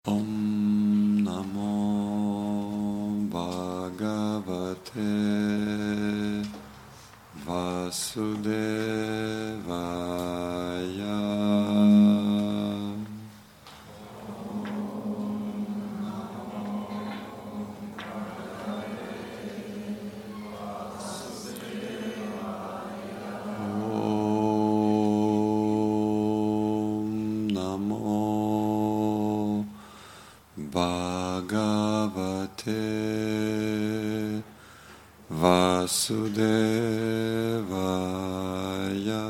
Om Namo Bhagavate Vasudevaya. Bhagavate Vasudevaya.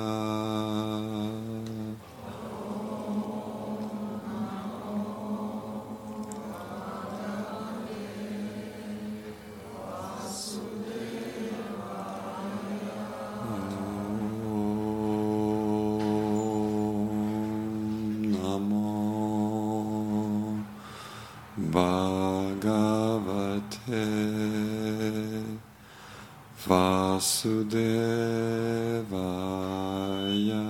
Bhagavate Vasudevaya.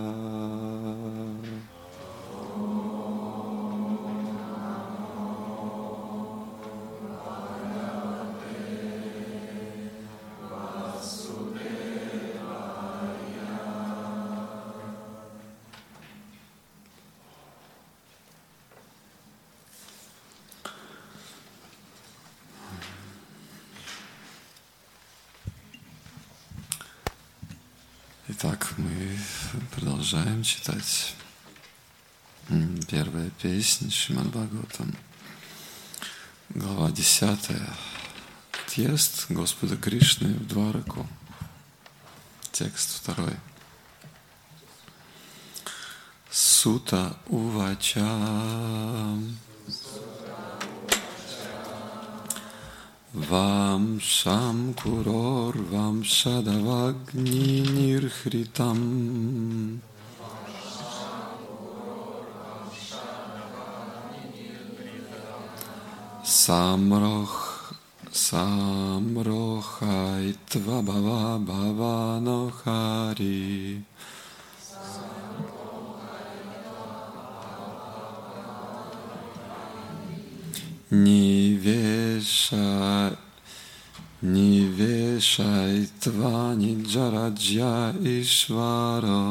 Итак, мы продолжаем читать первая песня Шримад Бхагаватам, глава 10. Отъезд Господа Кришны в Двараку. Текст 2. Сута увача Vamsham kuror vamshadavagni nirhritam Samrohaitva bhava bhavanohari Niveshaitva nijaraja ishvara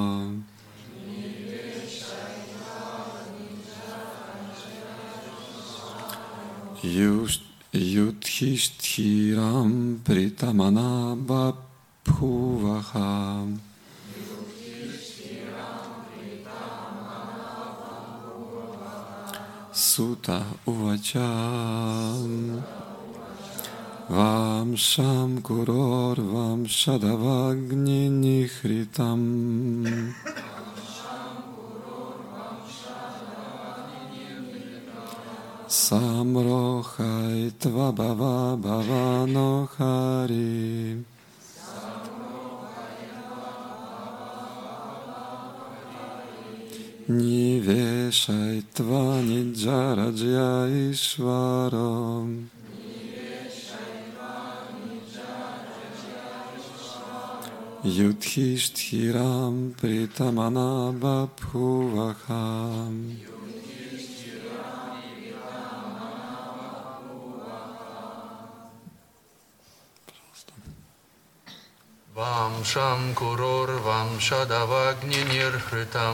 Yudhishthhiram pritamana babhuvaha Suta uvacha Vamsham kuror vamshadavagni nihritam Samrohaitva bhava bhavanohari Niveshaitva nijaraja ishvaram Yudhishthhiram pritamana babhuvaha Vamsham kuror vamshadavagni nirhritam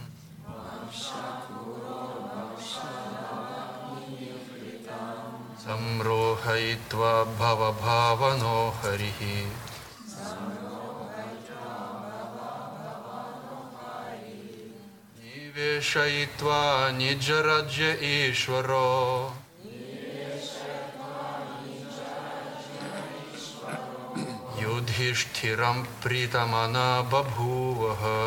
Samrohaitva bhava bhavanoharihi Niveshaitva nijaraja ishvaro Yudhishthhiram pritamana babhuvaha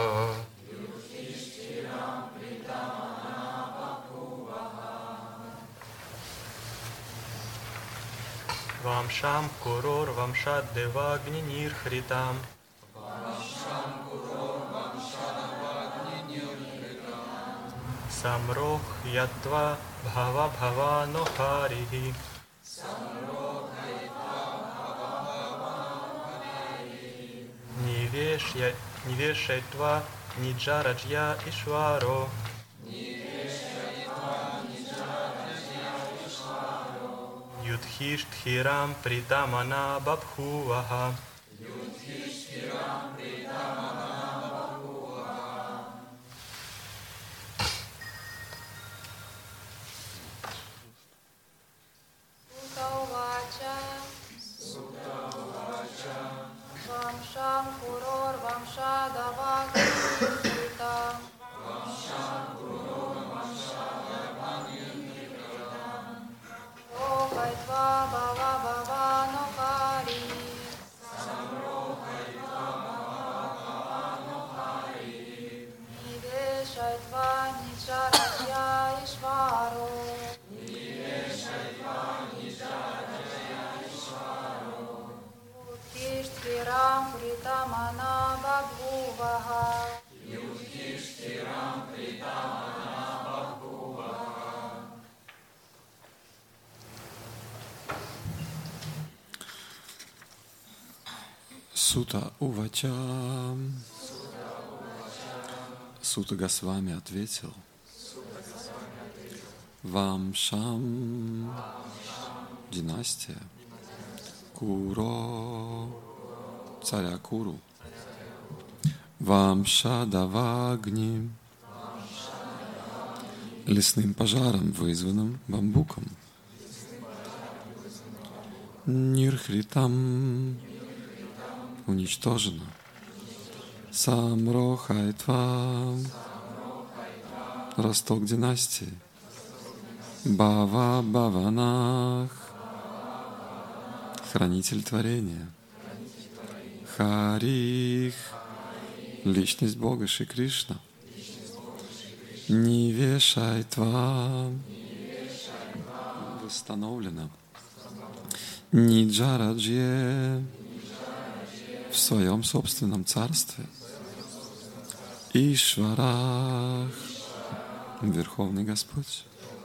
Vamsham kuror vamshadevagni nirhritam Samroh yatva bhava bhavanoharihi Niveshaitva nijarajya ishvaro Юдхиштхирам притамана бабхуваха. Сута Увача. Сута Госвами ответил: Вамшам, династия, Куро, царя Куру, Вамшадавагни, лесным пожаром, вызванным бамбуком, Нирхритам, уничтожено, Самрохайтва, росток династии, Бава Баванах, хранитель творения, Харих, личность Бога Шри Кришна, Нивешайтва, восстановлено, Ниджараджье, в своем собственном царстве, Ишварах, Верховный Господь,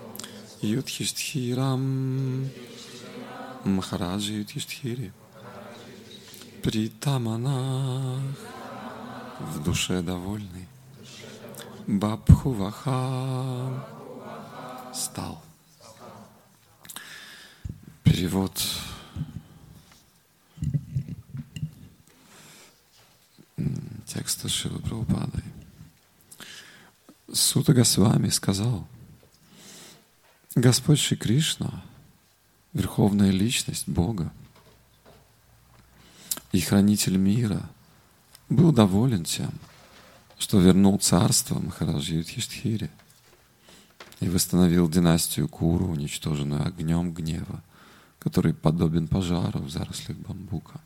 Юдхиштхирам, Махараджа Юдхиштхири, Притаманах, в душе довольный, Бабхуваха, стал. Перевод текста Шрилы Прабхупады. Сута Госвами сказал: Господь Шри Кришна, Верховная Личность Бога и Хранитель мира, был доволен тем, что вернул царство Махараджи Юдхиштхире и восстановил династию Куру, уничтоженную огнем гнева, который подобен пожару в зарослях бамбука.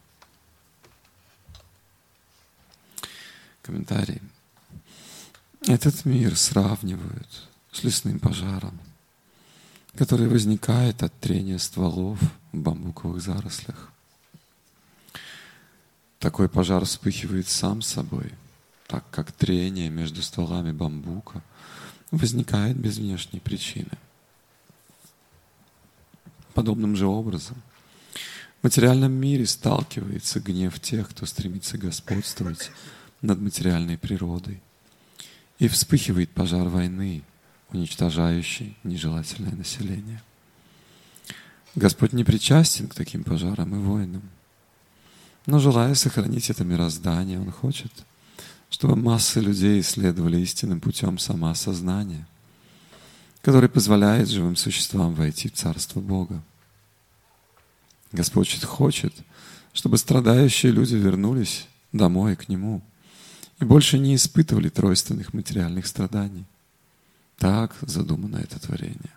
Комментарий. Этот мир сравнивают с лесным пожаром, который возникает от трения стволов в бамбуковых зарослях. Такой пожар вспыхивает сам собой, так как трение между стволами бамбука возникает без внешней причины. Подобным же образом в материальном мире сталкивается гнев тех, кто стремится господствовать над материальной природой, и вспыхивает пожар войны, уничтожающий нежелательное население. Господь не причастен к таким пожарам и войнам, но, желая сохранить это мироздание, Он хочет, чтобы массы людей исследовали истинным путем самоосознания, который позволяет живым существам войти в Царство Бога. Господь хочет, чтобы страдающие люди вернулись домой к Нему и больше не испытывали тройственных материальных страданий. Так задумано это творение.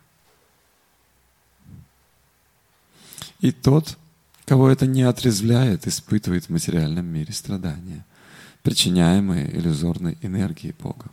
И тот, кого это не отрезвляет, испытывает в материальном мире страдания, причиняемые иллюзорной энергией Бога.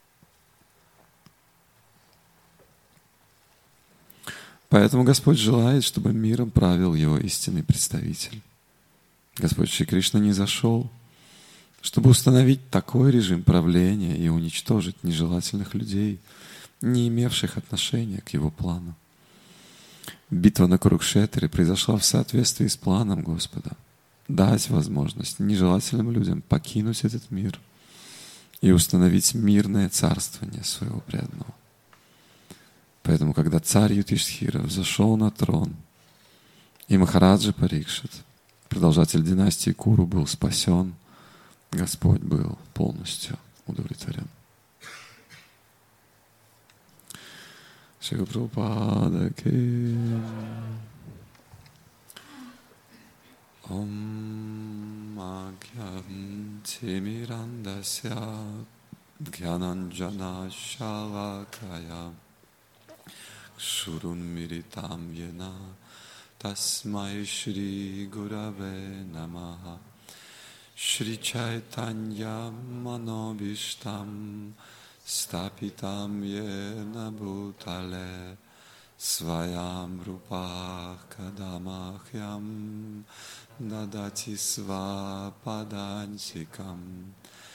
Поэтому Господь желает, чтобы миром правил Его истинный представитель. Господь Шри Кришна не зашел, чтобы установить такой режим правления и уничтожить нежелательных людей, не имевших отношения к Его плану. Битва на Курукшетре произошла в соответствии с планом Господа дать возможность нежелательным людям покинуть этот мир и установить мирное царствование своего преданного. Поэтому, когда царь Юдхиштхира взошел на трон, И Махараджа Парикшит, продолжатель династии Куру, был спасен. Господь был полностью удовлетворен. Шрила Прабхупада ки. Ом Агьянтимирандасya Гьянанджана Шалакая Шурунмиритам Йена Тасмай Шри Гураве Намаха Шри Чайтанья Манобиштам Стапитам Йена Бутале Сваям Рупах Кадамахьям Дадати Свападантикам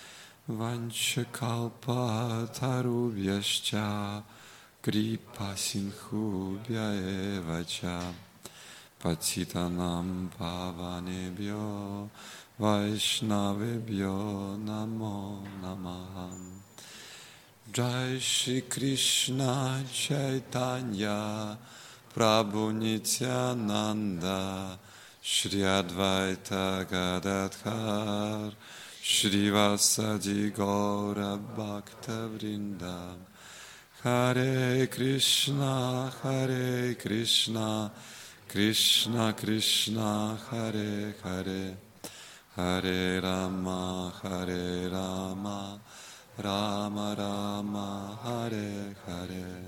Ванчакалпа Тарубьяшча Крипа Синхубья Эвача Патитанам Паванебьо Вайшнавебьо Намо Намахам Джай Шри Кришна Чайтанья Прабху Нитянанда Шри Адвайта Гададхар Шри Васади Гора Бхакта Вринда Харе Кришна Кришна Кришна Харе Харе Харе Рама Рама Рама Харе Харе.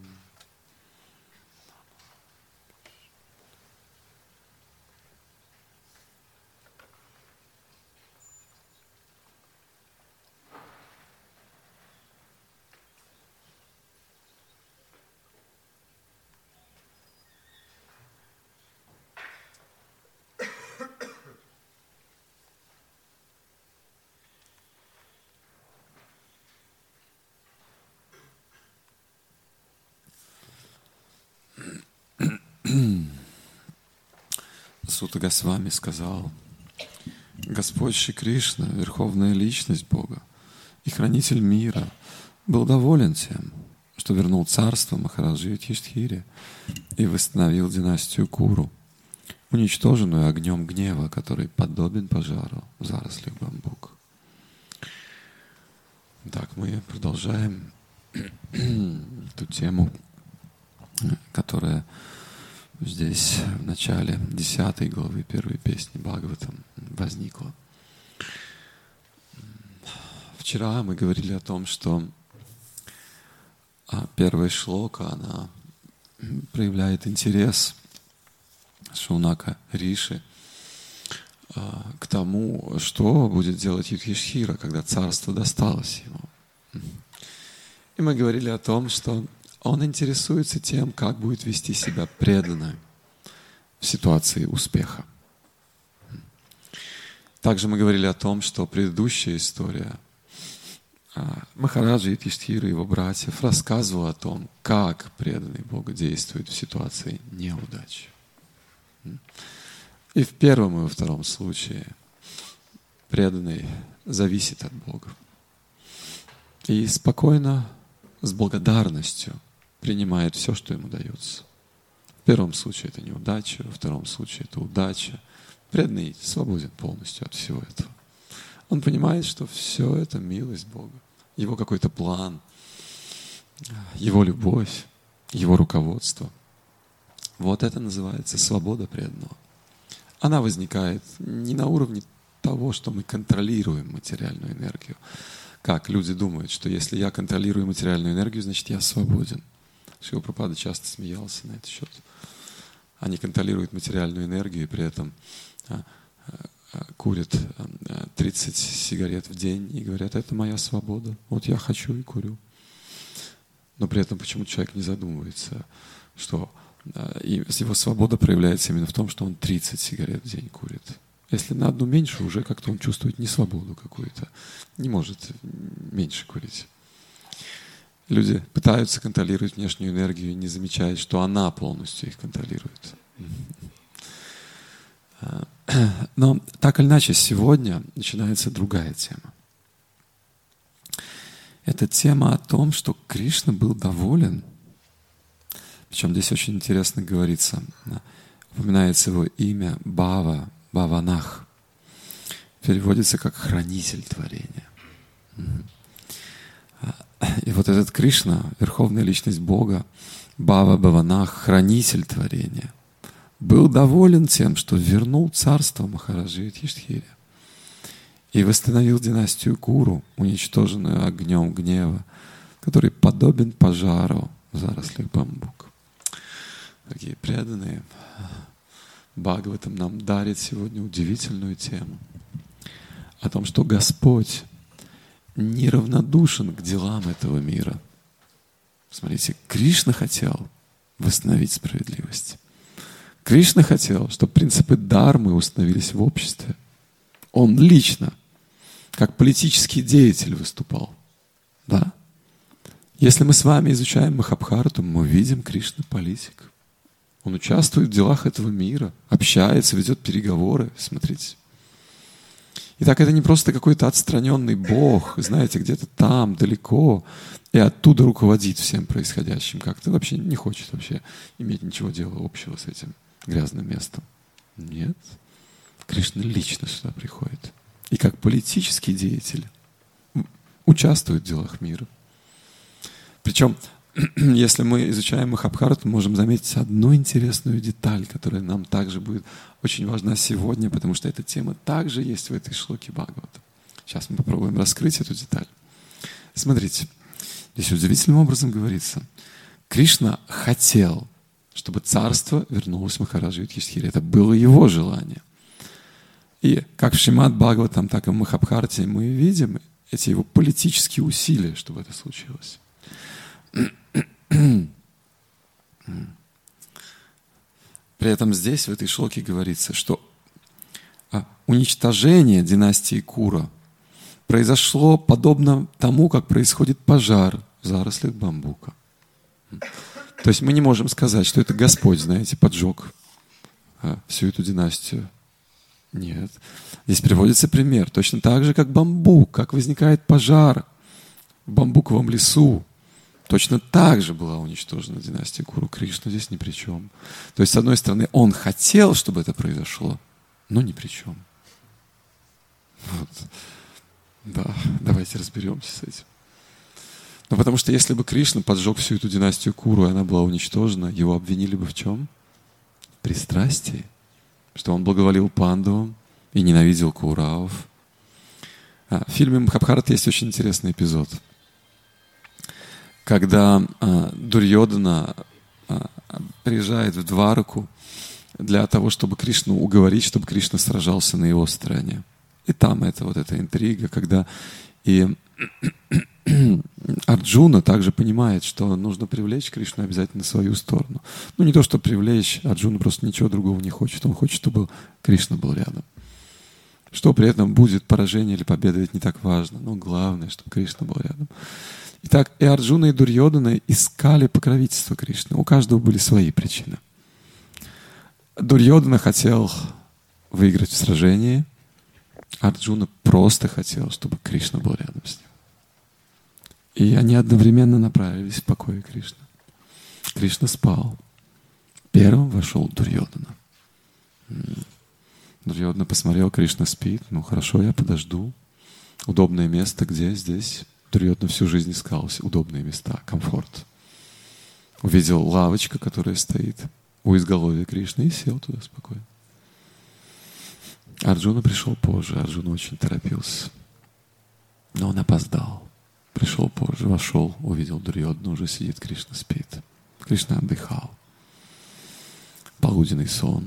Сута Госвами сказал: Господь Шри Кришна, Верховная Личность Бога и Хранитель мира, был доволен тем, что вернул царство Махараджи Юдхиштхире и восстановил династию Куру, уничтоженную огнем гнева, который подобен пожару в зарослях бамбука. Так, мы продолжаем эту тему, которая здесь в начале 10 главы 1 песни Бхагаватам возникла. Вчера мы говорили о том, что первая шлока, она проявляет интерес Шаунака Риши к тому, что будет делать Юдхиштхира, когда царство досталось ему. И мы говорили о том, что он интересуется тем, как будет вести себя преданно в ситуации успеха. Также мы говорили о том, что предыдущая история Махараджа Юдхиштхира и его братьев рассказывала о том, как преданный Богу действует в ситуации неудачи. И в первом и во втором случае преданный зависит от Бога. И спокойно, с благодарностью принимает все, что ему дается. В первом случае это неудача, во втором случае это удача. Преданный свободен полностью от всего этого. Он понимает, что все это милость Бога, Его какой-то план, Его любовь, Его руководство. Вот это называется свобода преданного. Она возникает не на уровне того, что мы контролируем материальную энергию. Как люди думают, что если я контролирую материальную энергию, значит я свободен. Шрила Прабхупада часто смеялся на этот счет. Они контролируют материальную энергию и при этом курят 30 сигарет в день и говорят: это моя свобода, вот я хочу и курю. Но при этом почему-то человек не задумывается, что его свобода проявляется именно в том, что он 30 сигарет в день курит. Если на одну меньше, уже как-то он чувствует несвободу какую-то, не может меньше курить. Люди пытаются контролировать внешнюю энергию, не замечая, что она полностью их контролирует. Но так или иначе, сегодня начинается другая тема. Это тема о том, что Кришна был доволен. Причем здесь очень интересно говорится. упоминается его имя Бава, Баванах. Переводится как «хранитель творения». И вот этот Кришна, верховная личность Бога, Бава Баванах, хранитель творения, был доволен тем, что вернул царство Махараджи Юдхиштхире и восстановил династию Куру, уничтоженную огнем гнева, который подобен пожару в зарослях бамбука. Дорогие преданные, Бхагаватам нам дарит сегодня удивительную тему о том, что Господь неравнодушен к делам этого мира. Смотрите, Кришна хотел восстановить справедливость. Кришна хотел, чтобы принципы дхармы установились в обществе. Он лично, как политический деятель, выступал. Да? Если мы с вами изучаем Махабхарату, мы видим Кришна политик. Он участвует в делах этого мира, общается, ведет переговоры. Смотрите. Итак, это не просто какой-то отстраненный Бог, знаете, где-то там, далеко, и оттуда руководит всем происходящим как-то. Вообще не хочет вообще иметь ничего дела общего с этим грязным местом. Нет. Кришна лично сюда приходит. И как политический деятель участвует в делах мира. Причем, если мы изучаем Махабхарату, мы можем заметить одну интересную деталь, которая нам также будет очень важна сегодня, потому что эта тема также есть в этой шлоке Бхагавата. Сейчас мы попробуем раскрыть эту деталь. Смотрите, здесь удивительным образом говорится. Кришна хотел, чтобы царство вернулось Махараджи Юдхиштхире. Это было его желание. И как в Шримад Бхагаватам, так и в Махабхарате мы видим эти его политические усилия, чтобы это случилось. При этом здесь, в этой шлоке, говорится, что уничтожение династии Кура произошло подобно тому, как происходит пожар в зарослях бамбука. То есть мы не можем сказать, что это Господь, знаете, поджег всю эту династию. Нет. Здесь приводится пример. Точно так же, как бамбук, как возникает пожар в бамбуковом лесу. Точно так же была уничтожена династия Куру. Кришна здесь ни при чем. То есть, с одной стороны, он хотел, чтобы это произошло, но ни при чем. Вот. Да, давайте разберемся с этим. Ну, потому что если бы Кришна поджег всю эту династию Куру, и она была уничтожена, его обвинили бы в чем? В пристрастии. Что он благоволил пандавам и ненавидел Кауравов. В фильме Махабхарата есть очень интересный эпизод. Когда Дурьодана приезжает в Двараку для того, чтобы Кришну уговорить, чтобы Кришна сражался на его стороне. И там это вот эта интрига, когда и Арджуна также понимает, что нужно привлечь Кришну обязательно на свою сторону. Ну, не то, что привлечь, Арджуна просто ничего другого не хочет. Он хочет, чтобы Кришна был рядом. Что при этом будет поражение или победа, ведь не так важно. Но главное, чтобы Кришна был рядом. Итак, и Арджуна, и Дурьодана искали покровительство Кришны. У каждого были свои причины. Дурьодана хотел выиграть в сражении. Арджуна просто хотел, чтобы Кришна был рядом с ним. И они одновременно направились в покое Кришны. Кришна спал. Первым вошел Дурьодана. Дурьодана посмотрел, Кришна спит. Ну хорошо, я подожду. Удобное место где? Здесь. Дурьодана всю жизнь искал удобные места, комфорт. Увидел лавочка, которая стоит у изголовья Кришны, и сел туда спокойно. Арджуна пришел позже. Арджуна очень торопился. Но он опоздал. Пришел позже, вошел, увидел Дурьодана, уже сидит, Кришна спит. Кришна отдыхал. Полуденный сон.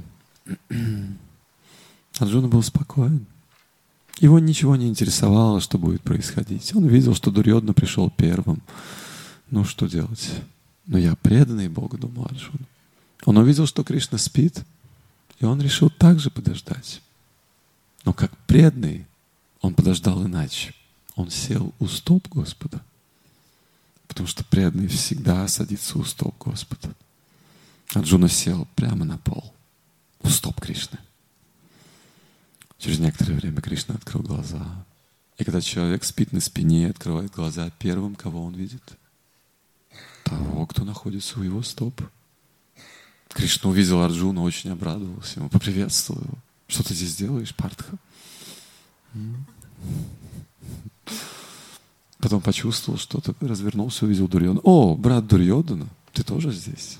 Арджуна был спокоен. Его ничего не интересовало, что будет происходить. Он видел, что Дурьодана пришел первым. Ну, что делать? Но я преданный Богу, думал Арджуна. Он увидел, что Кришна спит, и он решил также подождать. Но как преданный, он подождал иначе. Он сел у стоп Господа. Потому что преданный всегда садится у стоп Господа. Арджуна сел прямо на пол. У стоп Кришны. Через некоторое время Кришна открыл глаза. И когда человек спит на спине и открывает глаза, первым, кого он видит? Того, кто находится у его стоп. Кришна увидел Арджуна, очень обрадовался ему, поприветствовал его. Что ты здесь делаешь, Партха? Потом почувствовал что-то, развернулся, увидел Дурьодана. О, брат Дурьодана, ты тоже здесь?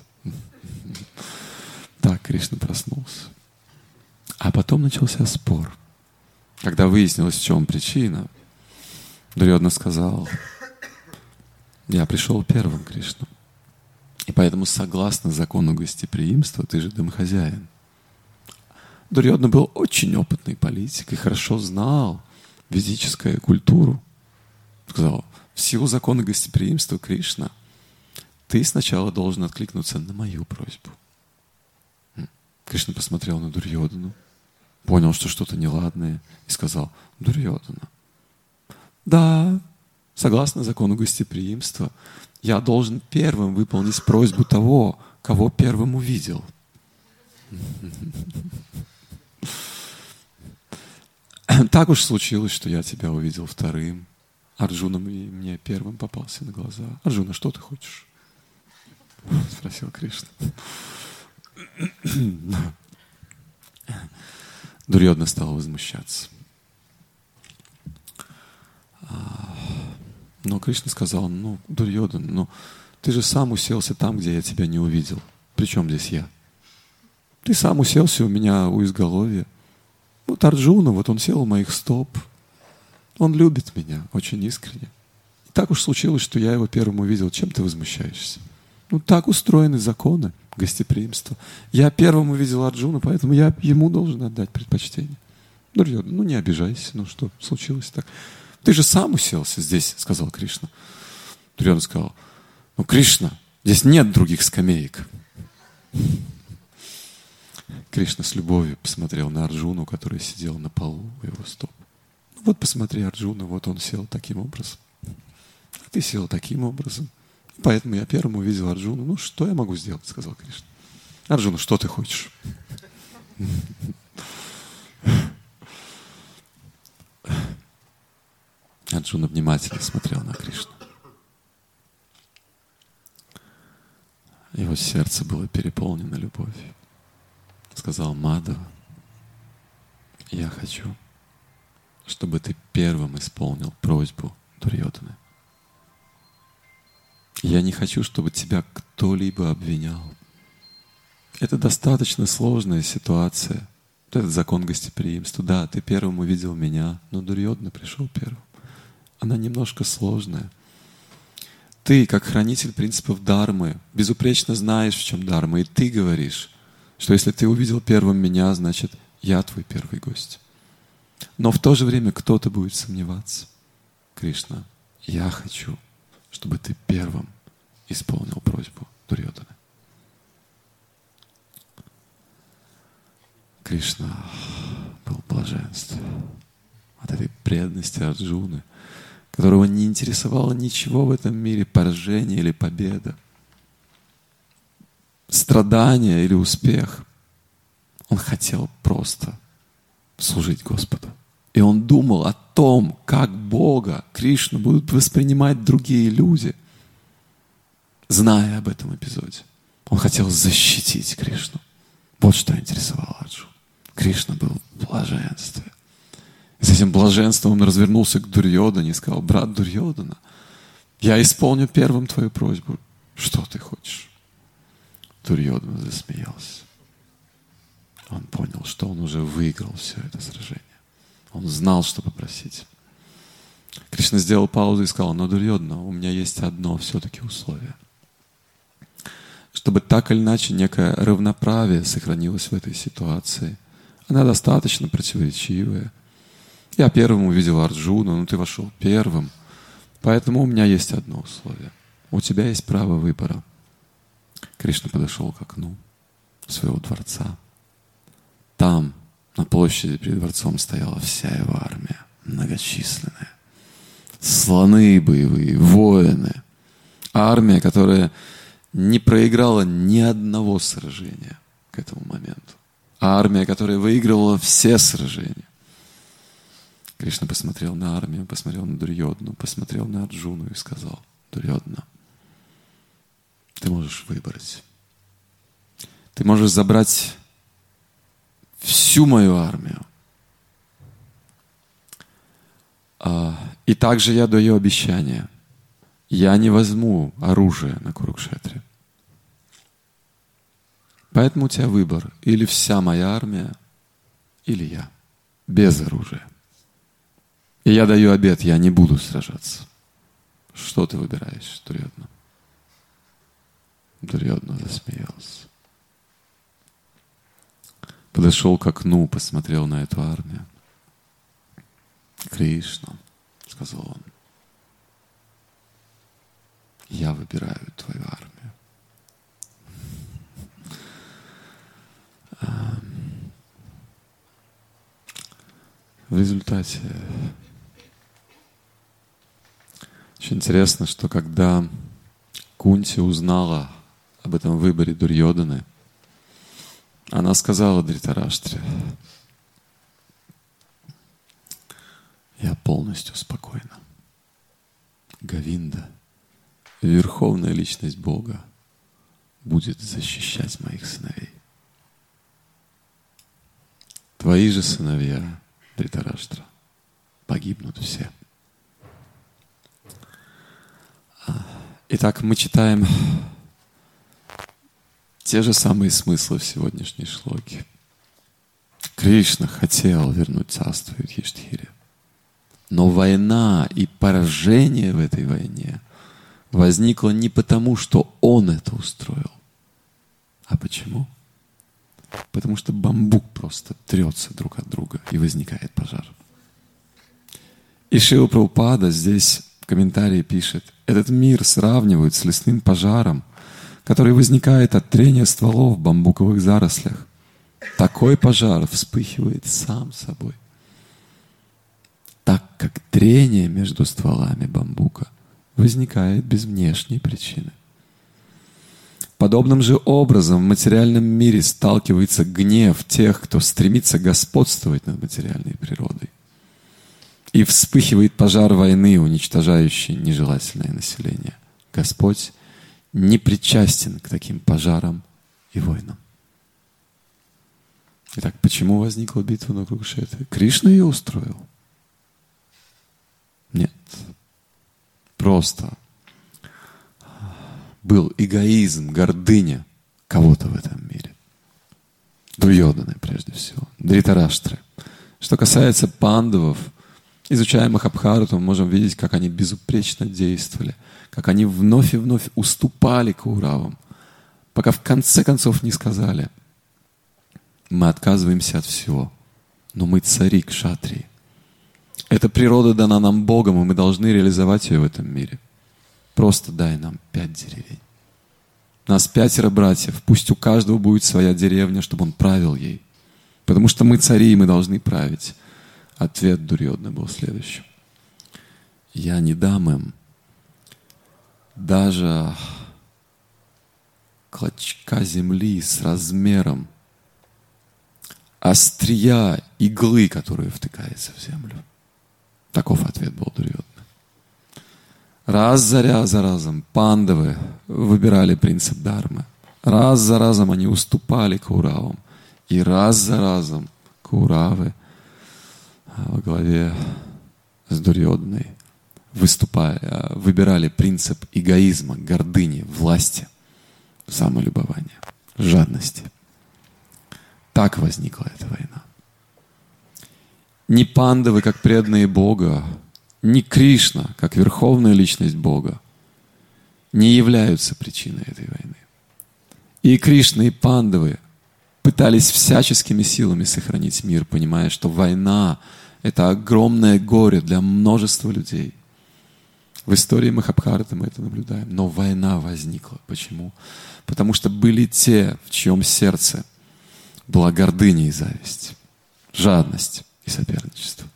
Так, Кришна проснулся. А потом начался спор. Когда выяснилось, в чем причина, Дурьодана сказал: я пришел первым, Кришна. И поэтому, согласно закону гостеприимства, ты же домохозяин. Дурьодана был очень опытный политик и хорошо знал ведическую культуру. Сказал: в силу закона гостеприимства, Кришна, ты сначала должен откликнуться на мою просьбу. Кришна посмотрел на Дурьодану, понял, что что-то неладное, и сказал: Дурьодана, да, согласно закону гостеприимства, я должен первым выполнить просьбу того, кого первым увидел. Так уж случилось, что я тебя увидел вторым. Арджуна мне первым попался на глаза. Арджуна, что ты хочешь? Спросил Кришна. Дурьодана стал возмущаться. Но Кришна сказал: Дурьодана, ты же сам уселся там, где я тебя не увидел. При чем здесь я? Ты сам уселся у меня у изголовья. Вот Арджуна, вот он сел у моих стоп. Он любит меня очень искренне. И так уж случилось, что я его первым увидел. Чем ты возмущаешься? Так устроены законы гостеприимства. Я первым увидел Арджуна, поэтому я ему должен отдать предпочтение. Дурьодана, не обижайся. Что случилось так? Ты же сам уселся здесь, сказал Кришна. Дурьодана сказал: Кришна, здесь нет других скамеек. Кришна с любовью посмотрел на Арджуну, который сидел на полу у его стоп. Вот посмотри, Арджуна, вот он сел таким образом. А ты сел таким образом. Поэтому я первым увидел Арджуну. Что я могу сделать, сказал Кришна. Арджуна, что ты хочешь? Арджуна внимательно смотрел на Кришну. Его сердце было переполнено любовью. Сказал: Мадава, я хочу, чтобы ты первым исполнил просьбу Дурьоданы. Я не хочу, чтобы тебя кто-либо обвинял. Это достаточно сложная ситуация. Этот закон гостеприимства. Да, ты первым увидел меня, но Дурьодана пришел первым. Она немножко сложная. Ты, как хранитель принципов Дharмы, безупречно знаешь, в чем Дharма. И ты говоришь, что если ты увидел первым меня, значит, я твой первый гость. Но в то же время кто-то будет сомневаться. Кришна, я хочу, чтобы ты первым исполнил просьбу Дурьоданы. Кришна был в блаженстве от этой преданности Арджуны, которого не интересовало ничего в этом мире, поражение или победа, страдание или успех. Он хотел просто служить Господу. И он думал о том, как Бога, Кришну будут воспринимать другие люди, зная об этом эпизоде. Он хотел защитить Кришну. Вот что интересовало Арджуну. Кришна был в блаженстве. И с этим блаженством он развернулся к Дурьодане и сказал: брат Дурьодана, я исполню первым твою просьбу. Что ты хочешь? Дурьодана засмеялся. Он понял, что он уже выиграл все это сражение. Он знал, что попросить. Кришна сделал паузу и сказал: но, Дурьодана, у меня есть одно все-таки условие. Чтобы так или иначе некое равноправие сохранилось в этой ситуации. Она достаточно противоречивая. Я первым увидел Арджуну, но ты вошел первым. Поэтому у меня есть одно условие. У тебя есть право выбора. Кришна подошел к окну своего дворца. Там, на площади перед дворцом, стояла вся его армия, многочисленная. Слоны боевые, воины. Армия, которая не проиграла ни одного сражения к этому моменту. Армия, которая выигрывала все сражения. Кришна посмотрел на армию, посмотрел на Дурьодну, посмотрел на Арджуну и сказал: Дурьодна, ты можешь выбрать. Ты можешь забрать всю мою армию. И также я даю обещание. Я не возьму оружие на Курукшетре. Поэтому у тебя выбор. Или вся моя армия, или я. Без оружия. И я даю обет, я не буду сражаться. Что ты выбираешь, Дурьодна? Дурьодна засмеялся. Подошел к окну, посмотрел на эту армию. Кришна, сказал он, я выбираю твою армию. В результате очень интересно, что когда Кунти узнала об этом выборе Дурьоданы, она сказала Дритараштре: я полностью спокойна. Говинда, верховная личность Бога, будет защищать моих сыновей. Твои же сыновья, Дритараштра, погибнут все. Итак, мы читаем те же самые смыслы в сегодняшней шлоке. Кришна хотел вернуть царство Юдхиштхире. Но война и поражение в этой войне возникло не потому, что он это устроил. А почему? Потому что бамбук просто трется друг от друга, и возникает пожар. И Шрила Прабхупада здесь в комментарии пишет: этот мир сравнивают с лесным пожаром, который возникает от трения стволов в бамбуковых зарослях. Такой пожар вспыхивает сам собой, так как трение между стволами бамбука возникает без внешней причины. Подобным же образом в материальном мире сталкивается гнев тех, кто стремится господствовать над материальной природой. И вспыхивает пожар войны, уничтожающий нежелательное население. Господь не причастен к таким пожарам и войнам. Итак, почему возникла битва на Курукшетре? Кришна ее устроил? Нет. Просто был эгоизм, гордыня кого-то в этом мире. Дурьоданы, прежде всего. Дритараштры. Что касается пандавов, изучая Махабхарату, мы можем видеть, как они безупречно действовали, как они вновь и вновь уступали Кауравам, пока в конце концов не сказали: мы отказываемся от всего, но мы цари кшатрии. Эта природа дана нам Богом, и мы должны реализовать ее в этом мире. Просто дай нам 5 деревень. Нас 5 братьев, пусть у каждого будет своя деревня, чтобы он правил ей. Потому что мы цари, и мы должны править. Ответ Дурьоданы был следующим: я не дам им даже клочка земли с размером острия иглы, которая втыкается в землю. Таков ответ был Дурьоданы. Раз за разом пандавы выбирали принцип дхармы. Раз за разом они уступали Кауравам. И раз за разом Кауравы во главе с Дурьоданой выбирали принцип эгоизма, гордыни, власти, самолюбования, жадности. Так возникла эта война. Ни пандавы, как преданные Бога, ни Кришна, как верховная личность Бога, не являются причиной этой войны. И Кришна, и пандавы пытались всяческими силами сохранить мир, понимая, что война — это огромное горе для множества людей. В истории Махабхараты мы это наблюдаем. Но война возникла. Почему? Потому что были те, в чьем сердце была гордыня и зависть, жадность и соперничество.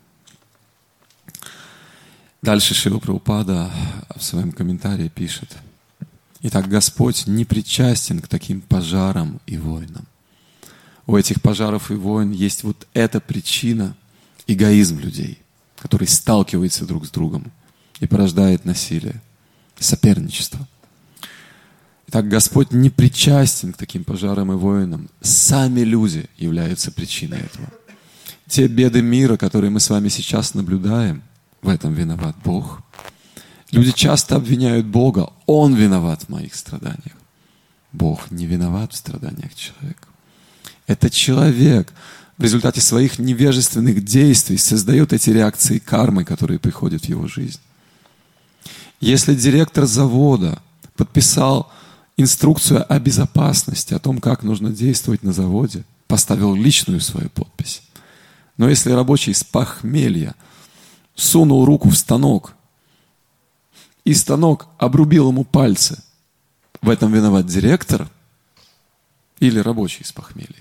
Дальше Шрила Прабхупада в своем комментарии пишет: итак, Господь не причастен к таким пожарам и войнам. У этих пожаров и войн есть вот эта причина — эгоизм людей, который сталкивается друг с другом и порождает насилие, соперничество. Итак, Господь не причастен к таким пожарам и войнам. Сами люди являются причиной этого. Те беды мира, которые мы с вами сейчас наблюдаем, в этом виноват Бог. Люди часто обвиняют Бога. Он виноват в моих страданиях. Бог не виноват в страданиях человека. Это человек в результате своих невежественных действий создает эти реакции кармы, которые приходят в его жизнь. Если директор завода подписал инструкцию о безопасности, о том, как нужно действовать на заводе, поставил личную свою подпись. Но если рабочий с похмелья сунул руку в станок, и станок обрубил ему пальцы, в этом виноват директор или рабочий с похмелья?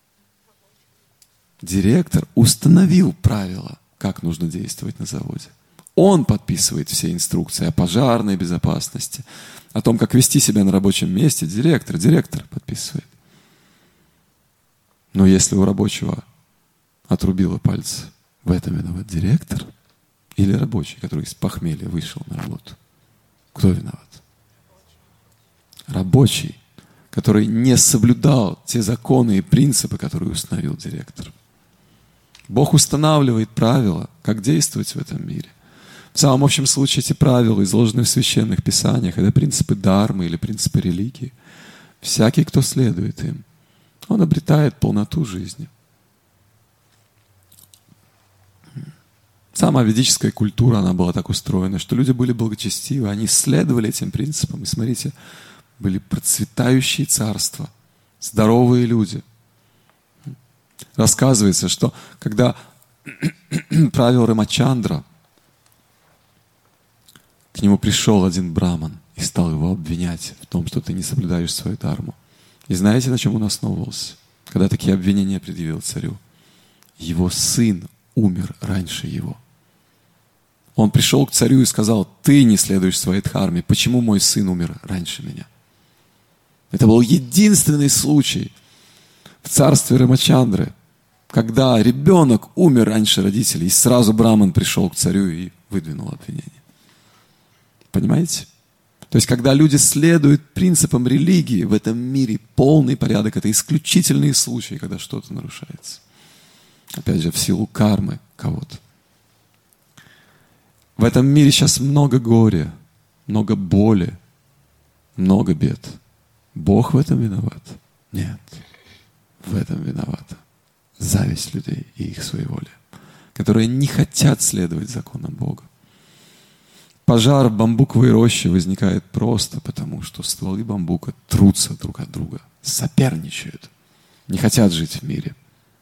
Директор установил правила, как нужно действовать на заводе. Он подписывает все инструкции о пожарной безопасности, о том, как вести себя на рабочем месте. Директор подписывает. Но если у рабочего отрубило пальцы, в этом виноват директор или рабочий, который с похмелья вышел на работу? Кто виноват? Рабочий, который не соблюдал те законы и принципы, которые установил директор. Бог устанавливает правила, как действовать в этом мире. В самом общем случае эти правила изложены в священных писаниях. Это принципы дармы или принципы религии. Всякий, кто следует им, он обретает полноту жизни. Сама ведическая культура, она была так устроена, что люди были благочестивы, они следовали этим принципам. И смотрите, были процветающие царства, здоровые люди. Рассказывается, что когда правил Рамачандра, к нему пришел один браман и стал его обвинять в том, что ты не соблюдаешь свою дharmu. И знаете, на чем он основывался, когда такие обвинения предъявил царю? Его сын умер раньше его. Он пришел к царю и сказал: ты не следуешь своей дхарме, почему мой сын умер раньше меня? Это был единственный случай в царстве Рамачандры, когда ребенок умер раньше родителей, и сразу браман пришел к царю и выдвинул обвинение. Понимаете? То есть, когда люди следуют принципам религии, в этом мире полный порядок. Это исключительные случаи, когда что-то нарушается. Опять же, в силу кармы кого-то. В этом мире сейчас много горя, много боли, много бед. Бог в этом виноват? Нет. В этом виновата зависть людей и их своеволие, которые не хотят следовать законам Бога. Пожар в бамбуковой роще возникает просто потому, что стволы бамбука трутся друг от друга, соперничают, не хотят жить в мире.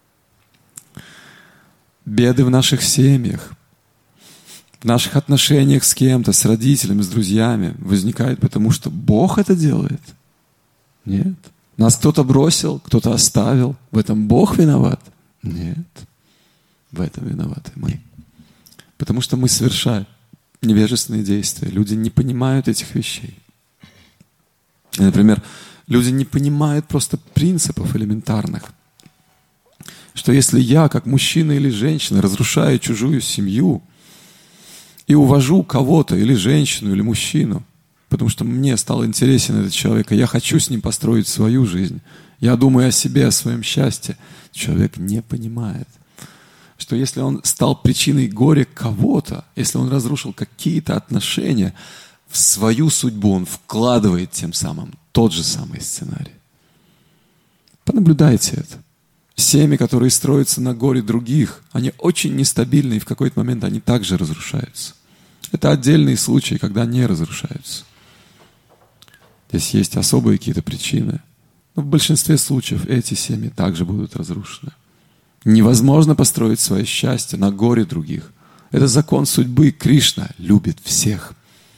Беды в наших семьях, в наших отношениях с кем-то, с родителями, с друзьями возникают потому, что Бог это делает. Нет. Нас кто-то бросил, кто-то оставил. В этом Бог виноват? Нет. В этом виноваты мы. Потому что мы совершаем невежественные действия. Люди не понимают этих вещей. И, например, люди не понимают просто принципов элементарных. Что если я, как мужчина или женщина, разрушаю чужую семью и увожу кого-то, или женщину, или мужчину, потому что мне стал интересен этот человек, и я хочу с ним построить свою жизнь, я думаю о себе, о своем счастье, человек не понимает, что если он стал причиной горя кого-то, если он разрушил какие-то отношения, в свою судьбу он вкладывает тем самым тот же самый сценарий. Понаблюдайте это. Семьи, которые строятся на горе других, они очень нестабильны, и в какой-то момент они также разрушаются. Это отдельные случаи, когда не разрушаются. Здесь есть особые какие-то причины. Но в большинстве случаев эти семьи также будут разрушены. Невозможно построить свое счастье на горе других. Это закон судьбы. Кришна любит всех.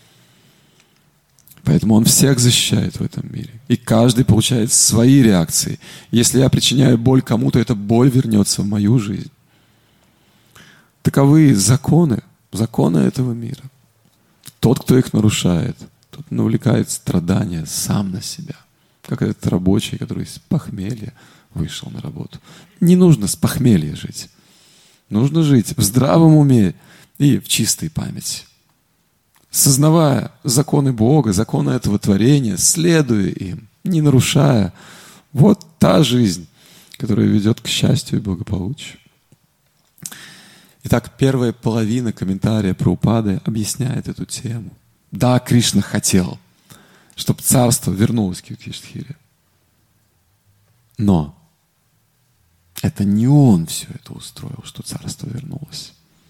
Поэтому Он всех защищает в этом мире. И каждый получает свои реакции. Если я причиняю боль кому-то, эта боль вернется в мою жизнь. Таковы законы этого мира. Тот, кто их нарушает, тот навлекает страдания сам на себя. Как этот рабочий, который с похмелья вышел на работу. Не нужно с похмелья жить. Нужно жить в здравом уме и в чистой памяти. сознавая законы Бога, законы этого творения, следуя им, не нарушая. Вот та жизнь, которая ведет к счастью и благополучию. Итак, первая половина комментария Прабхупады объясняет эту тему. Да, Кришна хотел, чтобы царство вернулось к Юдхиштхире. Но это не он все это устроил, что царство вернулось.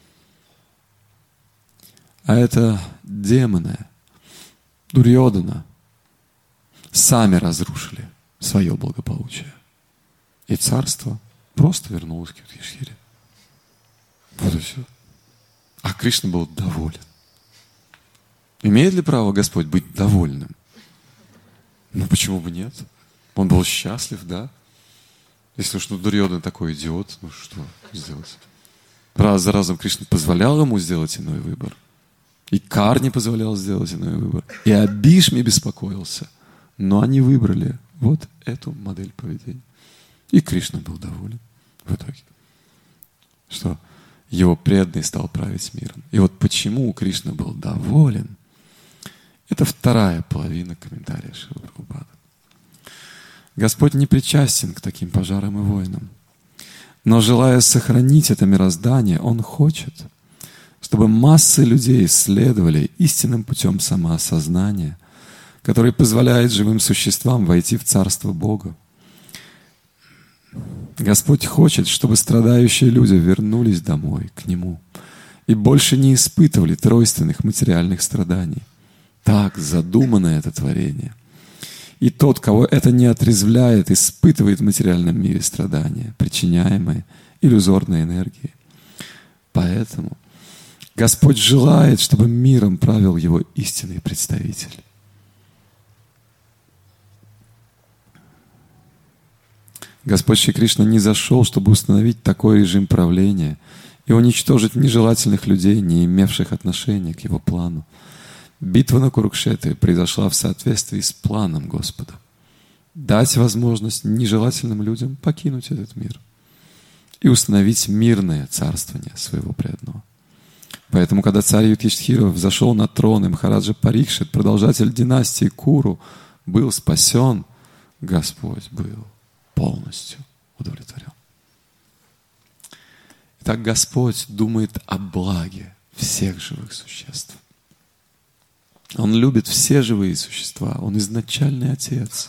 А это демоны, Дурьодана, сами разрушили свое благополучие. И царство просто вернулось к Юдхиштхире. Вот и все. А Кришна был доволен. Имеет ли право Господь быть довольным? Ну, почему бы нет? Он был счастлив, да? Если уж Дурьодана такой идиот, ну что сделать? Раз за разом Кришна позволял ему сделать иной выбор. И Карни позволял сделать иной выбор. И Абишми беспокоился. Но они выбрали вот эту модель поведения. И Кришна был доволен в итоге. Что его преданный стал править миром. И вот почему Кришна был доволен, это вторая половина комментария Шрилы Прабхупады. Господь не причастен к таким пожарам и войнам. Но желая сохранить это мироздание, Он хочет, чтобы массы людей следовали истинным путем самоосознания, который позволяет живым существам войти в Царство Бога. Господь хочет, чтобы страдающие люди вернулись домой, к Нему, и больше не испытывали тройственных материальных страданий. Так задумано это творение. И тот, кого это не отрезвляет, испытывает в материальном мире страдания, причиняемые иллюзорной энергией. Поэтому Господь желает, чтобы миром правил Его истинный представитель. Господь Шри Кришна не зашел, чтобы установить такой режим правления и уничтожить нежелательных людей, не имевших отношения к Его плану. Битва на Курукшетре произошла в соответствии с планом Господа. Дать возможность нежелательным людям покинуть этот мир и установить мирное царствование своего преданного. Поэтому, когда царь Юдхиштхира взошел на трон, и Махараджа Парикшит, продолжатель династии Куру, был спасен, Господь был полностью удовлетворен. Итак, Господь думает о благе всех живых существ. Он любит все живые существа. Он изначальный Отец.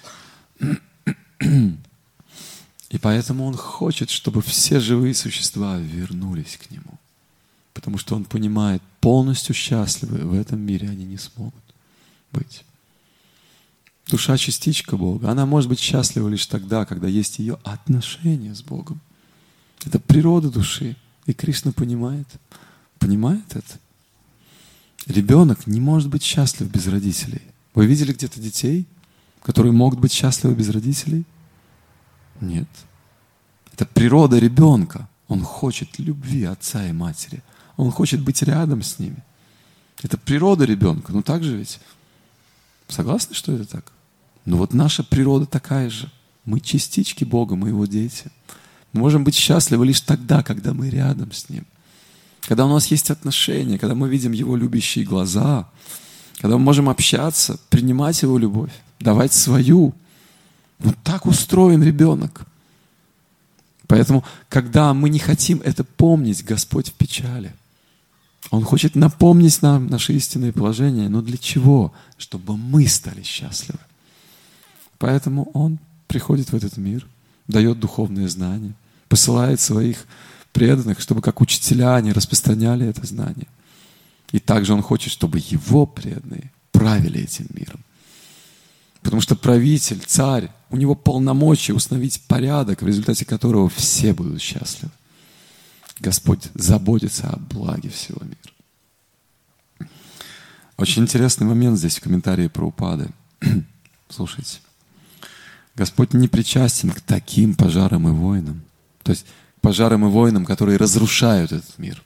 И поэтому Он хочет, чтобы все живые существа вернулись к Нему. Потому что Он понимает, полностью счастливы в этом мире они не смогут быть. Душа — частичка Бога. Она может быть счастлива лишь тогда, когда есть ее отношения с Богом. Это природа души. И Кришна понимает это. Ребенок не может быть счастлив без родителей. Вы видели где-то детей, которые могут быть счастливы без родителей? Нет. Это природа ребенка. Он хочет любви отца и матери. Он хочет быть рядом с ними. Это природа ребенка. Ну так же ведь? Согласны, что это так? Ну вот наша природа такая же. Мы частички Бога, мы Его дети. Мы можем быть счастливы лишь тогда, когда мы рядом с Ним. Когда у нас есть отношения, когда мы видим Его любящие глаза, когда мы можем общаться, принимать Его любовь, давать свою. Вот так устроен ребенок. Поэтому, когда мы не хотим это помнить, Господь в печали. Он хочет напомнить нам наши истинные положения. Но для чего? Чтобы мы стали счастливы. Поэтому Он приходит в этот мир, дает духовные знания, посылает своих преданных, чтобы как учителя они распространяли это знание. И также Он хочет, чтобы Его преданные правили этим миром. Потому что правитель, царь, у него полномочия установить порядок, в результате которого все будут счастливы. Господь заботится о благе всего мира. Очень интересный момент здесь в комментарии Прабхупады. Слушайте. Господь не причастен к таким пожарам и войнам. То есть пожарам и войнам, которые разрушают этот мир.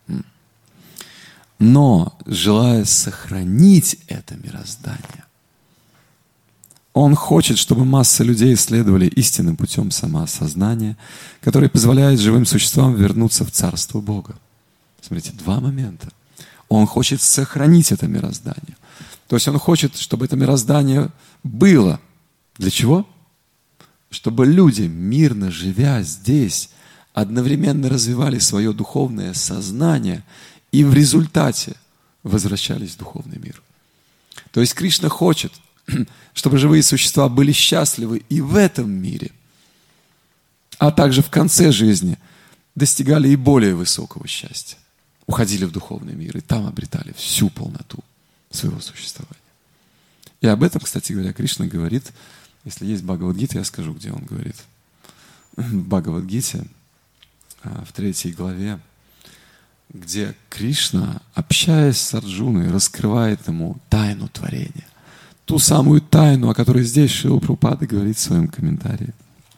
Но, желая сохранить это мироздание, Он хочет, чтобы масса людей следовали истинным путем самоосознания, который позволяет живым существам вернуться в Царство Бога. Смотрите, два момента. Он хочет сохранить это мироздание. То есть Он хочет, чтобы это мироздание было. Для чего? Чтобы люди, мирно живя здесь, одновременно развивали свое духовное сознание и в результате возвращались в духовный мир. То есть Кришна хочет, чтобы живые существа были счастливы и в этом мире, а также в конце жизни достигали и более высокого счастья, уходили в духовный мир и там обретали всю полноту своего существования. И об этом, кстати говоря, Кришна говорит, если есть Бхагавад-гита, я скажу, где он говорит. В Бхагавад-гите, в 3 главе, где Кришна, общаясь с Арджуной, раскрывает ему тайну творения. Ту самую тайну, о которой здесь Шрила Прабхупада говорит в своем комментарии.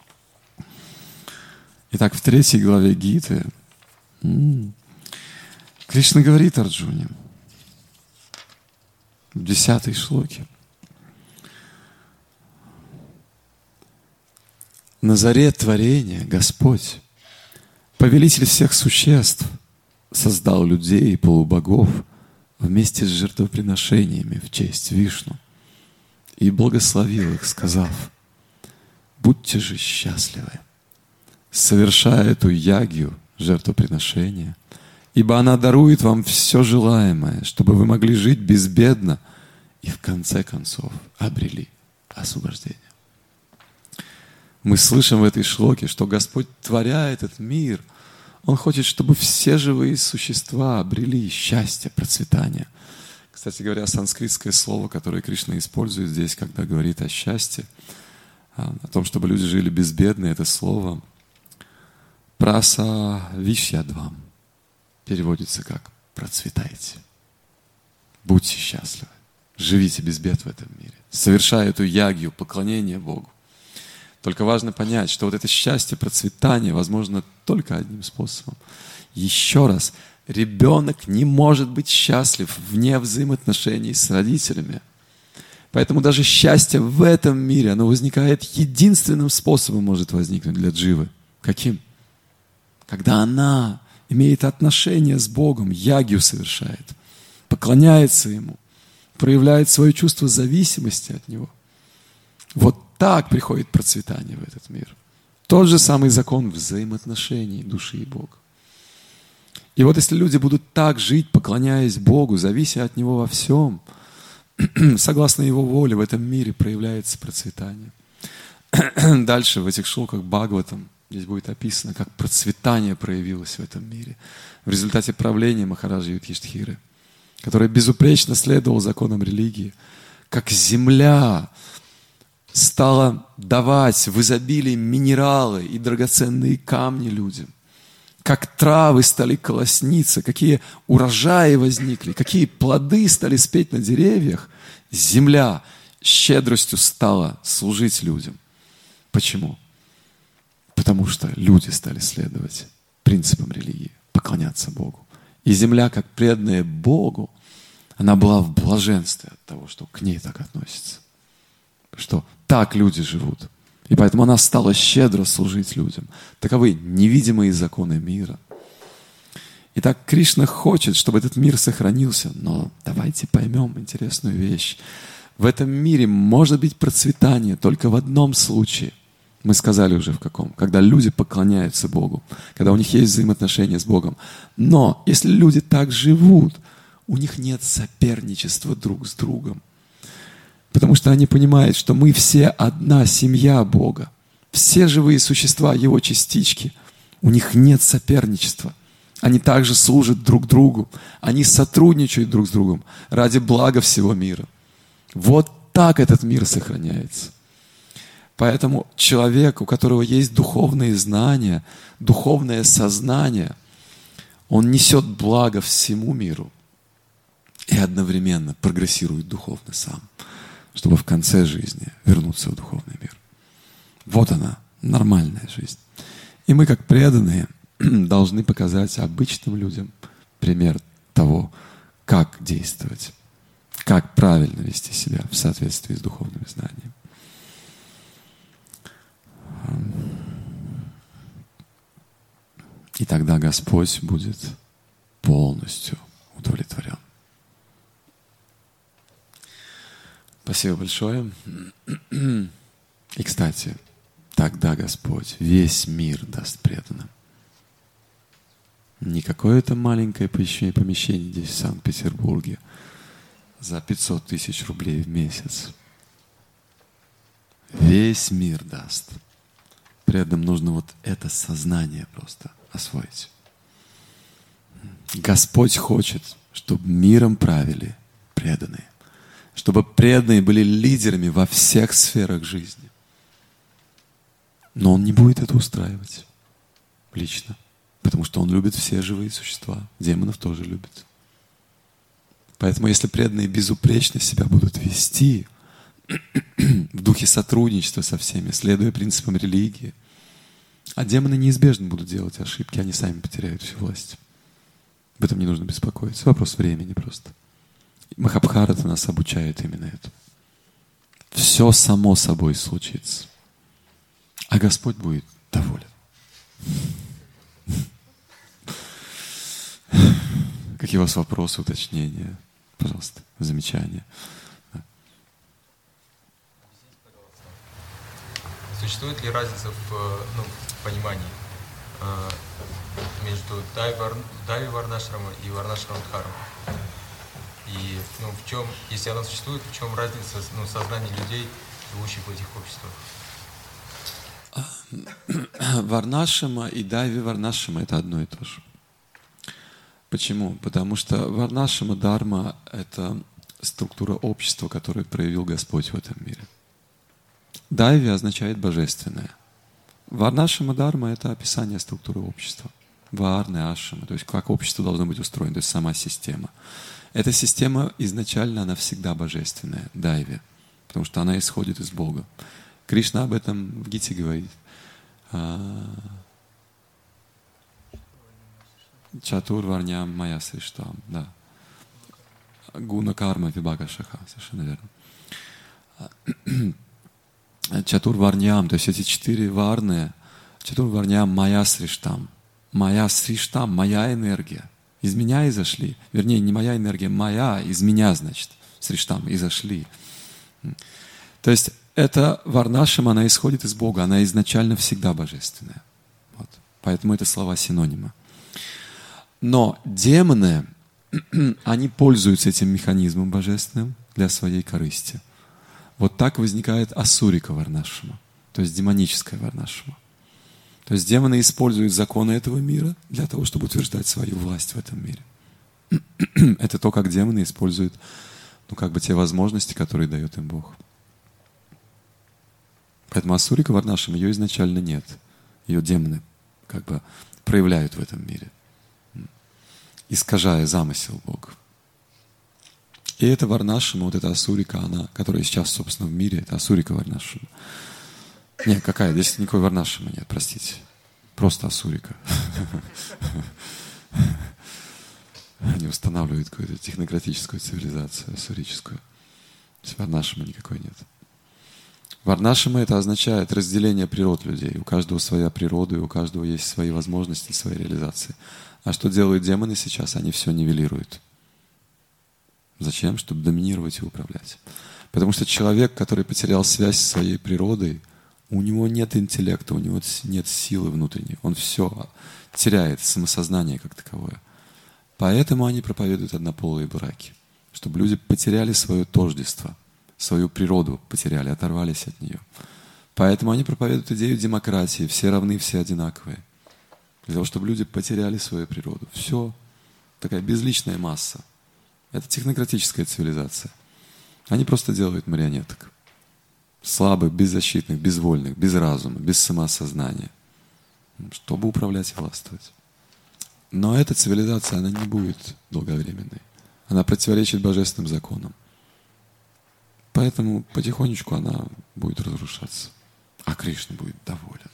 Итак, в 3 главе Гиты Кришна говорит Арджуне в 10 шлоке: на заре творения Господь, повелитель всех существ, создал людей и полубогов вместе с жертвоприношениями в честь Вишну и благословил их, сказав: будьте же счастливы, совершая эту ягью, жертвоприношения, ибо она дарует вам все желаемое, чтобы вы могли жить безбедно и в конце концов обрели освобождение. Мы слышим в этой шлоке, что Господь, творя этот мир, Он хочет, чтобы все живые существа обрели счастье, процветание. Кстати говоря, санскритское слово, которое Кришна использует здесь, когда говорит о счастье, о том, чтобы люди жили безбедно, это слово прасавишьядвам переводится как «процветайте». Будьте счастливы, живите без бед в этом мире, совершая эту ягью, поклонение Богу. Только важно понять, что вот это счастье, процветание возможно только одним способом. Еще раз, ребенок не может быть счастлив вне взаимоотношений с родителями. Поэтому даже счастье в этом мире, оно возникает единственным способом, может возникнуть для Дживы. Каким? Когда она имеет отношение с Богом, ягью совершает, поклоняется Ему, проявляет свое чувство зависимости от Него. Вот так приходит процветание в этот мир. Тот же самый закон взаимоотношений души и Бога. И вот если люди будут так жить, поклоняясь Богу, завися от Него во всем, согласно Его воле, в этом мире проявляется процветание. Дальше в этих шлоках Бхагаватам здесь будет описано, как процветание проявилось в этом мире в результате правления Махараджи Юдхиштхиры, который безупречно следовал законам религии, как земля стала давать в изобилии минералы и драгоценные камни людям, как травы стали колосниться, какие урожаи возникли, какие плоды стали спеть на деревьях, земля щедростью стала служить людям. Почему? Потому что люди стали следовать принципам религии, поклоняться Богу. И земля, как преданная Богу, она была в блаженстве от того, что к ней так относятся. Что так люди живут. И поэтому она стала щедро служить людям. Таковы невидимые законы мира. Итак, Кришна хочет, чтобы этот мир сохранился. Но давайте поймем интересную вещь. В этом мире может быть процветание только в одном случае. Мы сказали уже в каком. Когда люди поклоняются Богу. Когда у них есть взаимоотношения с Богом. Но если люди так живут, у них нет соперничества друг с другом. Потому что они понимают, что мы все одна семья Бога. Все живые существа, Его частички. У них нет соперничества. Они также служат друг другу. Они сотрудничают друг с другом ради блага всего мира. Вот так этот мир сохраняется. Поэтому человек, у которого есть духовные знания, духовное сознание, он несет благо всему миру и одновременно прогрессирует духовно сам, чтобы в конце жизни вернуться в духовный мир. Вот она, нормальная жизнь. И мы, как преданные, должны показать обычным людям пример того, как действовать, как правильно вести себя в соответствии с духовными знаниями. И тогда Господь будет полностью удовлетворен. Спасибо большое. И, кстати, тогда Господь весь мир даст преданным. Не какое-то маленькое помещение здесь, в Санкт-Петербурге, за 500 тысяч рублей в месяц. Весь мир даст. Преданным нужно вот это сознание просто освоить. Господь хочет, чтобы миром правили преданные. Чтобы преданные были лидерами во всех сферах жизни. Но Он не будет это устраивать лично. Потому что Он любит все живые существа. Демонов тоже любит. Поэтому если преданные безупречно себя будут вести в духе сотрудничества со всеми, следуя принципам религии, а демоны неизбежно будут делать ошибки, они сами потеряют всю власть. Об этом не нужно беспокоиться. Вопрос времени просто. Махабхарата нас обучает именно этому. Все само собой случится. А Господь будет доволен. Какие у вас вопросы, уточнения? Пожалуйста, замечания. Существует ли разница в понимании между Дайви Варнашрама и Варнашрама Дхарма? И в чем, если она существует, в чем разница сознания людей, живущих в этих обществах? Варнашрама и Дайви Варнашрама — это одно и то же. Почему? Потому что Варнашрама Дharma — это структура общества, которую проявил Господь в этом мире. Дайви означает божественное. Варнашрама Дharma — это описание структуры общества. Варны, ашрама, то есть как общество должно быть устроено, то есть сама система. Эта система изначально, она всегда божественная, дайви, потому что она исходит из Бога. Кришна об этом в Гите говорит. Чатур варням мая сриштам, да. Гуна карма вибага шаха, совершенно верно. Чатур варням, то есть эти 4 варны, чатур варням мая сриштам. Мая сриштам, моя энергия. Из меня изошли. Вернее, не моя энергия, моя, из меня, значит, сриштам, изошли. То есть эта варнашрама, она исходит из Бога, она изначально всегда божественная. Вот. Поэтому это слова синонима. Но демоны, они пользуются этим механизмом божественным для своей корысти. Вот так возникает асурика варнашрама, то есть демоническая варнашрама. То есть демоны используют законы этого мира для того, чтобы утверждать свою власть в этом мире. Это то, как демоны используют, те возможности, которые дает им Бог. Поэтому асурика варнашрама, ее изначально нет. Ее демоны проявляют в этом мире, искажая замысел Бога. И эта варнашрама, вот эта асурика, она, которая сейчас, собственно, в мире, это асурика варнашрама. Нет, какая? Здесь никакой варнашрамы нет, простите. Просто асурика. Они устанавливают какую-то технократическую цивилизацию, асурическую. То есть варнашрамы никакой нет. Варнашрама — это означает разделение природ людей. У каждого своя природа, и у каждого есть свои возможности, свои реализации. А что делают демоны сейчас? Они все нивелируют. Зачем? Чтобы доминировать и управлять. Потому что человек, который потерял связь со своей природой, у него нет интеллекта, у него нет силы внутренней. Он все теряет, самосознание как таковое. Поэтому они проповедуют однополые браки. Чтобы люди потеряли свое тождество, свою природу потеряли, оторвались от нее. Поэтому они проповедуют идею демократии. Все равны, все одинаковые. Для того, чтобы люди потеряли свою природу. Все. Такая безличная масса. Это технократическая цивилизация. Они просто делают марионеток. Слабых, беззащитных, безвольных, без разума, без самоосознания. Чтобы управлять и властвовать. Но эта цивилизация, она не будет долговременной. Она противоречит божественным законам. Поэтому потихонечку она будет разрушаться. А Кришна будет доволен.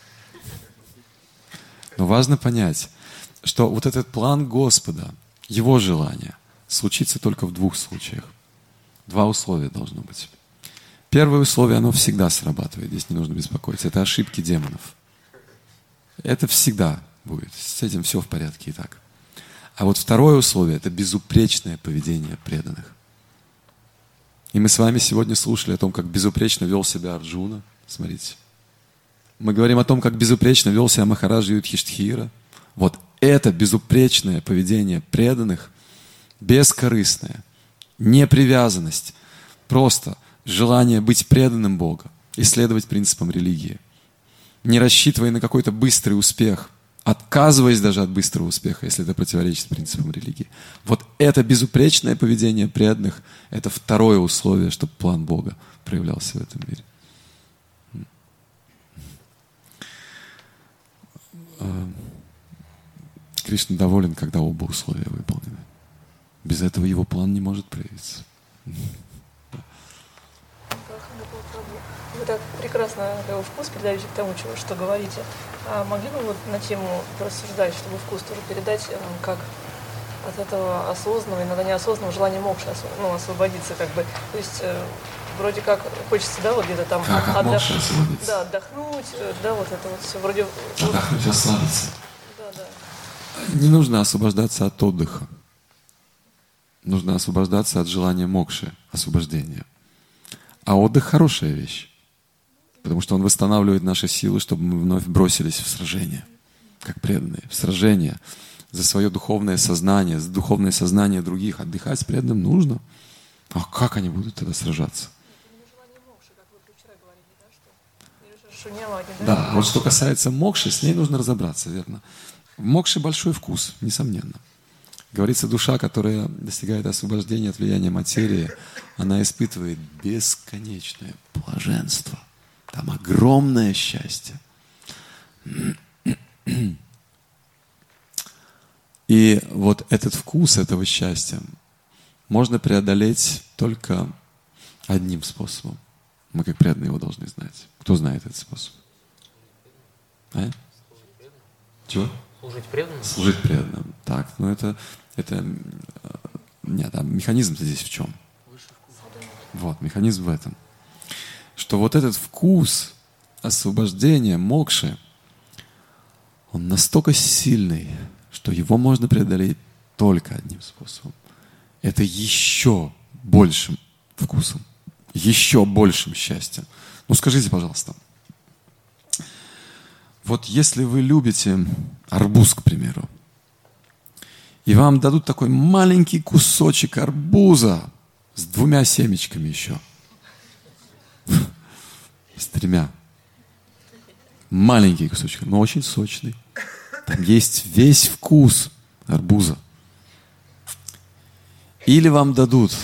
Но важно понять, что вот этот план Господа, Его желание, случится только в 2 случаях. 2 условия должно быть. Первое условие, оно всегда срабатывает, здесь не нужно беспокоиться. Это ошибки демонов. Это всегда будет. С этим все в порядке и так. А вот второе условие — это безупречное поведение преданных. И мы с вами сегодня слушали о том, как безупречно вел себя Арджуна. Смотрите. Мы говорим о том, как безупречно вел себя Махараджа Юдхиштхира. Вот это безупречное поведение преданных, бескорыстное, непривязанность, просто желание быть преданным Богу, исследовать принципам религии, не рассчитывая на какой-то быстрый успех, отказываясь даже от быстрого успеха, если это противоречит принципам религии. Вот это безупречное поведение преданных – это второе условие, чтобы план Бога проявлялся в этом мире. Кришна доволен, когда оба условия выполнены. Без этого его план не может проявиться. Вы так прекрасно вкус передаете к тому, что говорите. А могли бы вот на тему порассуждать, чтобы вкус тоже передать, как от этого осознанного, иногда неосознанного желания мокши освободиться, как бы. То есть вроде как хочется, да, вот где-то там отдохнуть, да, отдохнуть, да, вот это вот все вроде. Отдохнуть, расслабиться. Да. Не нужно освобождаться от отдыха. Нужно освобождаться от желания мокши, освобождения. А отдых – хорошая вещь. Потому что он восстанавливает наши силы, чтобы мы вновь бросились в сражение, как преданные. В сражение за свое духовное сознание, за духовное сознание других. Отдыхать с преданным нужно. А как они будут тогда сражаться? Да, вот что касается мокши, с ней нужно разобраться, верно. В мокше большой вкус, несомненно. Говорится, душа, которая достигает освобождения от влияния материи, она испытывает бесконечное блаженство. Там огромное счастье. И вот этот вкус этого счастья можно преодолеть только одним способом. Мы, как преданные, его должны знать. Кто знает этот способ? А? Чего? Служить преданным? Служить преданным. Так, ну это нет, а механизм-то здесь в чем? Вот, механизм в этом. Что вот этот вкус освобождения, мокши, он настолько сильный, что его можно преодолеть только одним способом. Это еще большим вкусом, еще большим счастьем. Ну скажите, пожалуйста, вот если вы любите арбуз, к примеру, и вам дадут такой маленький кусочек арбуза с 2 семечками еще, с 3. Маленький кусочек, но очень сочный. Там есть весь вкус арбуза. Или вам дадут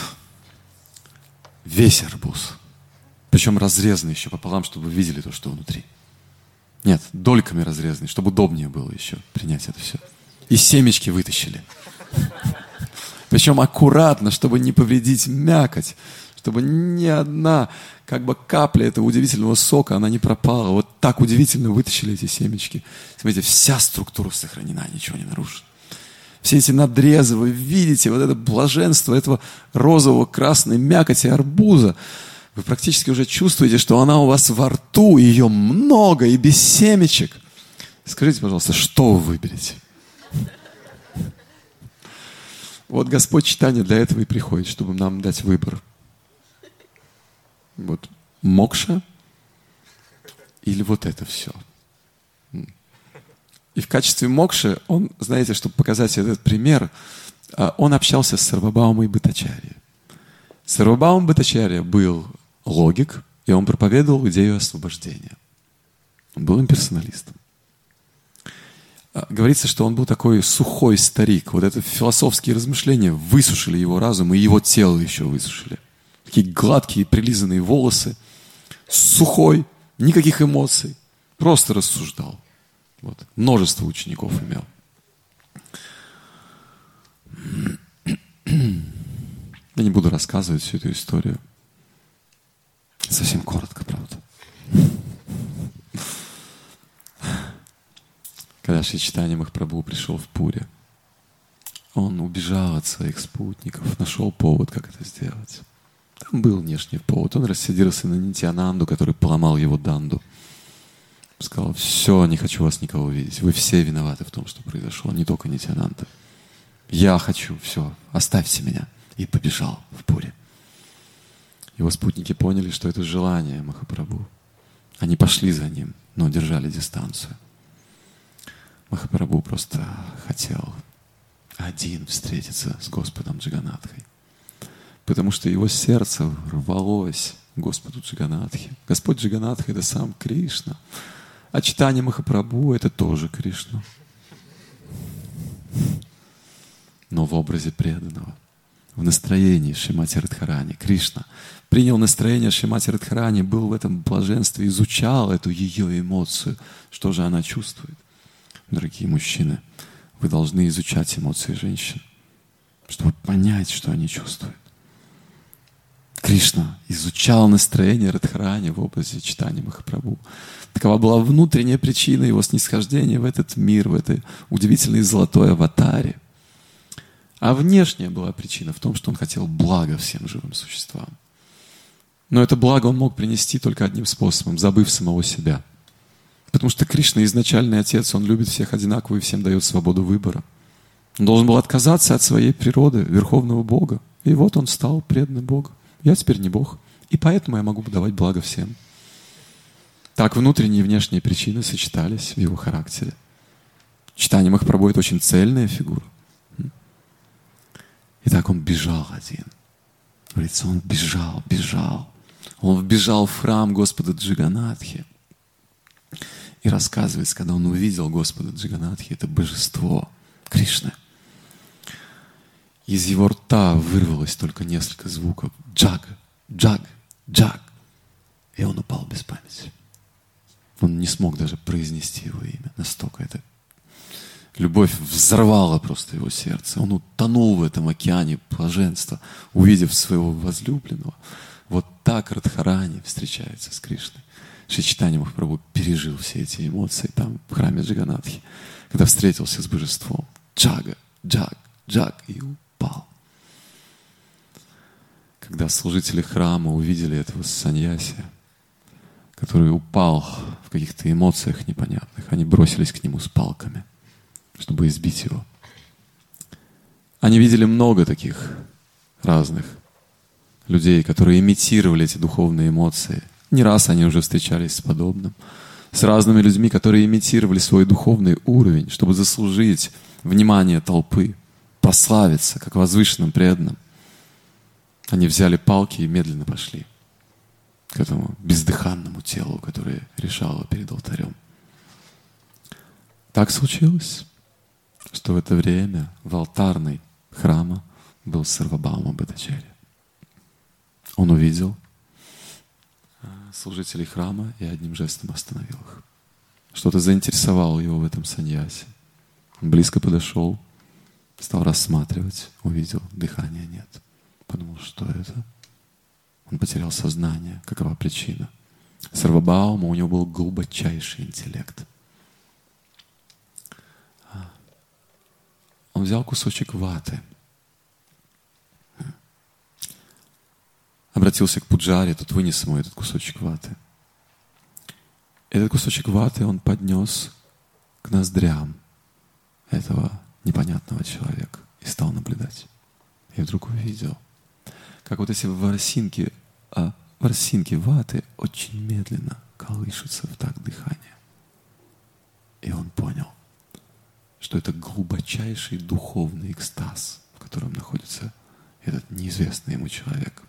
весь арбуз, причем разрезанный еще пополам, чтобы вы видели то, что внутри. Нет, дольками разрезанный, чтобы удобнее было еще принять это все. И семечки вытащили. Причем аккуратно, чтобы не повредить мякоть, чтобы ни одна как бы капля этого удивительного сока, она не пропала. Вот так удивительно вытащили эти семечки. Смотрите, вся структура сохранена, ничего не нарушено. Все эти надрезы, вы видите вот это блаженство этого розового красной мякоти арбуза. Вы практически уже чувствуете, что она у вас во рту, ее много и без семечек. Скажите, пожалуйста, что вы выберете? Вот Господь читание для этого и приходит, чтобы нам дать выбор. Вот мокша или вот это все. И в качестве мокши он, знаете, чтобы показать этот пример, он общался с Сарвабаумой Бхаттачарьей. Сарвабаума Бхаттачарья был логик, и он проповедовал идею освобождения. Он был имперсоналистом. Говорится, что он был такой сухой старик. Вот это философские размышления высушили его разум, и его тело еще высушили. Такие гладкие, прилизанные волосы. Сухой, никаких эмоций. Просто рассуждал. Вот. Множество учеников имел. Я не буду рассказывать всю эту историю. Совсем коротко, правда. Когда Шри Чайтанья Махапрабху пришел в Пури, он убежал от своих спутников, нашел повод, как это сделать. Там был внешний повод. Он рассердился на Нитьянанду, который поломал его данду. Сказал: все, не хочу вас никого видеть. Вы все виноваты в том, что произошло, не только Нитьянанда. Я хочу, все, оставьте меня. И побежал в Пури. Его спутники поняли, что это желание Махапрабху. Они пошли за ним, но держали дистанцию. Махапрабху просто хотел один встретиться с Господом Джаганатхой, потому что его сердце рвалось к Господу Джаганатхе. Господь Джаганатха — это сам Кришна, а Чайтанья Махапрабху — это тоже Кришна, но в образе преданного, в настроении Шримати Радхарани. Кришна принял настроение Шримати Радхарани, был в этом блаженстве, изучал эту ее эмоцию, что же она чувствует. Дорогие мужчины, вы должны изучать эмоции женщин, чтобы понять, что они чувствуют. Кришна изучал настроение Радхарани в образе Чайтаньи Махапрабху. Такова была внутренняя причина его снисхождения в этот мир, в этой удивительной золотой аватаре. А внешняя была причина в том, что он хотел блага всем живым существам. Но это благо он мог принести только одним способом, забыв самого себя. Потому что Кришна изначальный Отец, Он любит всех одинаково и всем дает свободу выбора. Он должен был отказаться от своей природы, Верховного Бога. И вот он стал преданным Богу. Я теперь не Бог, и поэтому я могу давать благо всем. Так внутренние и внешние причины сочетались в его характере. Чайтанья Махапрабху — это очень цельная фигура. И так он бежал один. Говорится, он бежал. Он вбежал в храм Господа Джаганатхи. И рассказывается, когда он увидел Господа Джаганатхи, это божество Кришны. Из его рта вырвалось только несколько звуков. Джаг, джаг, джаг. И он упал без памяти. Он не смог даже произнести его имя. Настолько эта любовь взорвала просто его сердце. Он утонул в этом океане блаженства, увидев своего возлюбленного. Вот так Радхарани встречается с Кришной. Шри Чайтанья Махапрабху пережил все эти эмоции там, в храме Джаганатхи, когда встретился с божеством. Джага, джаг, джаг, и упал. Когда служители храма увидели этого саньяси, который упал в каких-то эмоциях непонятных, они бросились к нему с палками, чтобы избить его. Они видели много таких разных людей, которые имитировали эти духовные эмоции. Не раз они уже встречались с подобным. С разными людьми, которые имитировали свой духовный уровень, чтобы заслужить внимание толпы, прославиться, как возвышенным преданным. Они взяли палки и медленно пошли к этому бездыханному телу, которое решало перед алтарем. Так случилось, что в это время в алтарной храма был Сарвабхаума Бхаттачарья. Он увидел служителей храма и одним жестом остановил их. Что-то заинтересовало его в этом саньясе. Он близко подошел, стал рассматривать, увидел, дыхания нет. Подумал, что это? Он потерял сознание. Какова причина? Сарвабхаума, у него был глубочайший интеллект. Он взял кусочек ваты, обратился к пуджаре, тот вынес ему этот кусочек ваты. Этот кусочек ваты он поднес к ноздрям этого непонятного человека и стал наблюдать. И вдруг увидел, как вот эти ворсинки ваты очень медленно колышутся в такт дыхания. И он понял, что это глубочайший духовный экстаз, в котором находится этот неизвестный ему человек.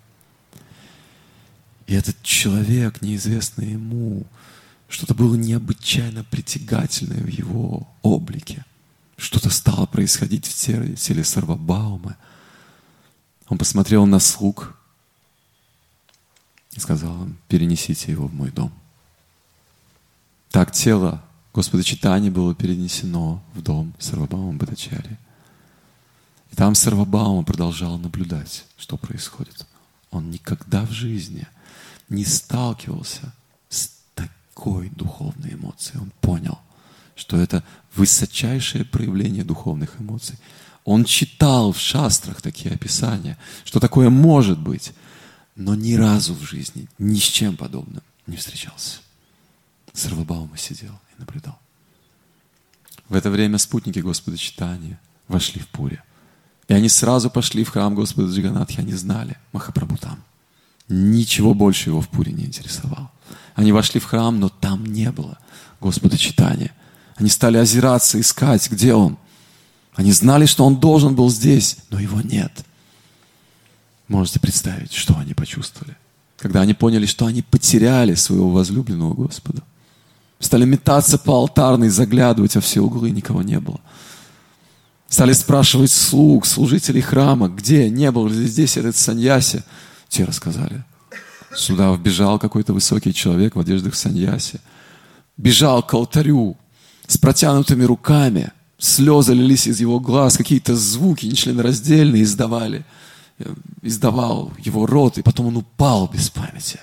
И этот человек, неизвестный ему, что-то было необычайно притягательное в его облике. Что-то стало происходить в теле Сарвабхаумы. Он посмотрел на слуг и сказал им: перенесите его в мой дом. Так тело Господа Чайтаньи было перенесено в дом Сарвабхаума Бхаттачарьи. И там Сарвабхаума продолжал наблюдать, что происходит. Он никогда в жизни не сталкивался с такой духовной эмоцией. Он понял, что это высочайшее проявление духовных эмоций. Он читал в шастрах такие описания, что такое может быть, но ни разу в жизни ни с чем подобным не встречался. Сарвабхаума сидел и наблюдал. В это время спутники Господа Чайтаньи вошли в Пури. И они сразу пошли в храм Господа Джаганатхи. Они знали, Махапрабху там. Ничего больше его в Пури не интересовало. Они вошли в храм, но там не было Господа читания. Они стали озираться, искать, где он. Они знали, что он должен был здесь, но его нет. Можете представить, что они почувствовали, когда они поняли, что они потеряли своего возлюбленного Господа. Стали метаться по алтарной, заглядывать во все углы, никого не было. Стали спрашивать слуг, служителей храма, где, не был ли здесь этот саньяси. Те рассказали. Сюда вбежал какой-то высокий человек в одеждах саньяси. Бежал к алтарю с протянутыми руками. Слезы лились из его глаз, какие-то звуки нечленораздельные издавал его рот, и потом он упал без памяти.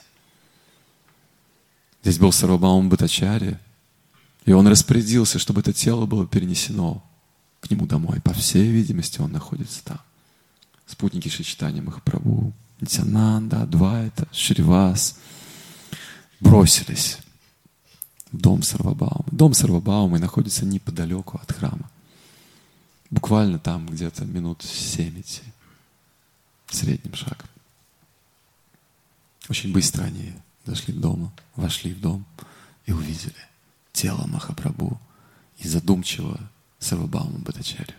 Здесь был Сарвабхаума Бхаттачарья, и он распорядился, чтобы это тело было перенесено к нему домой. По всей видимости, он находится там. Спутники Шри Чайтанья Махапрабху, Нитьянанда, Адвайта, Шривас бросились в дом Сарвабхаумы. Дом Сарвабхаумы находится неподалеку от храма. Буквально там где-то минут 7 идти. Средним шагом. Очень быстро они дошли до дома, вошли в дом и увидели тело Махапрабху и задумчивого Сарвабхаума Бхаттачарью.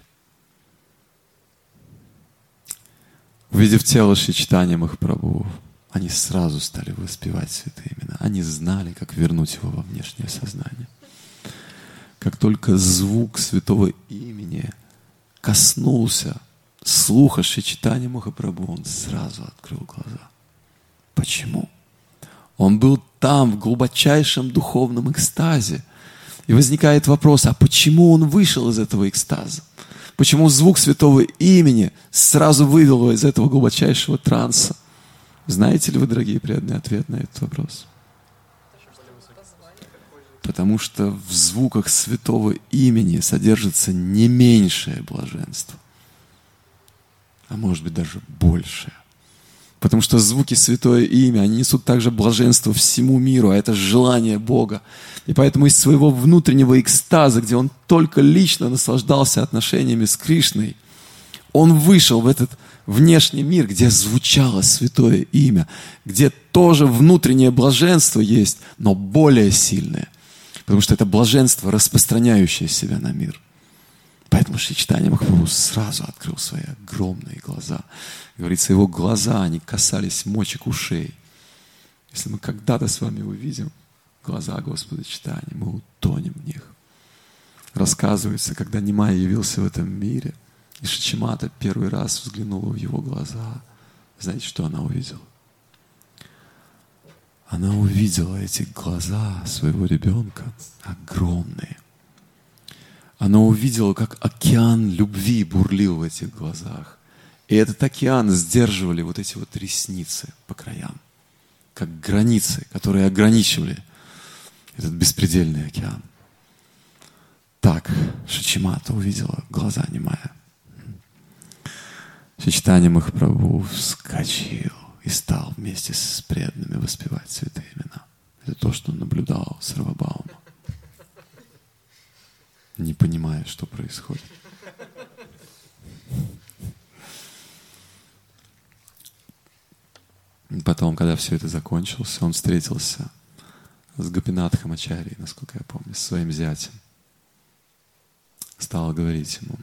Увидев тело Шри Чайтанья Махапрабху, они сразу стали воспевать святые имена. Они знали, как вернуть его во внешнее сознание. Как только звук святого имени коснулся слуха Шри Чайтанья Махапрабху, он сразу открыл глаза. Почему? Он был там, в глубочайшем духовном экстазе. И возникает вопрос, а почему он вышел из этого экстаза? Почему звук святого имени сразу вывел его из этого глубочайшего транса? Знаете ли вы, дорогие преданные, ответ на этот вопрос? Потому что в звуках святого имени содержится не меньшее блаженство, а может быть даже большее. Потому что звуки святое имя, они несут также блаженство всему миру, а это желание Бога. И поэтому из своего внутреннего экстаза, где он только лично наслаждался отношениями с Кришной, он вышел в этот внешний мир, где звучало святое имя, где тоже внутреннее блаженство есть, но более сильное. Потому что это блаженство, распространяющее себя на мир. Поэтому Шри Чайтанья Махапрабху сразу открыл свои огромные глаза. Говорится, его глаза, они касались мочек ушей. Если мы когда-то с вами увидим глаза Господа Чайтаньи, мы утонем в них. Рассказывается, когда Нимай явился в этом мире, и Шичимата первый раз взглянула в его глаза. Знаете, что она увидела? Она увидела эти глаза своего ребенка огромные. Она увидела, как океан любви бурлил в этих глазах. И этот океан сдерживали вот эти вот ресницы по краям, как границы, которые ограничивали этот беспредельный океан. Так Шичимата увидела глаза Нимая. Шри Чайтанья Махапрабху вскочил и стал вместе с преданными воспевать святые имена. Это то, что он наблюдал Сарвабхаума, не понимая, что происходит. И потом, когда все это закончилось, он встретился с Гопинатхом Ачарьей, насколько я помню, с своим зятем. Стал говорить ему: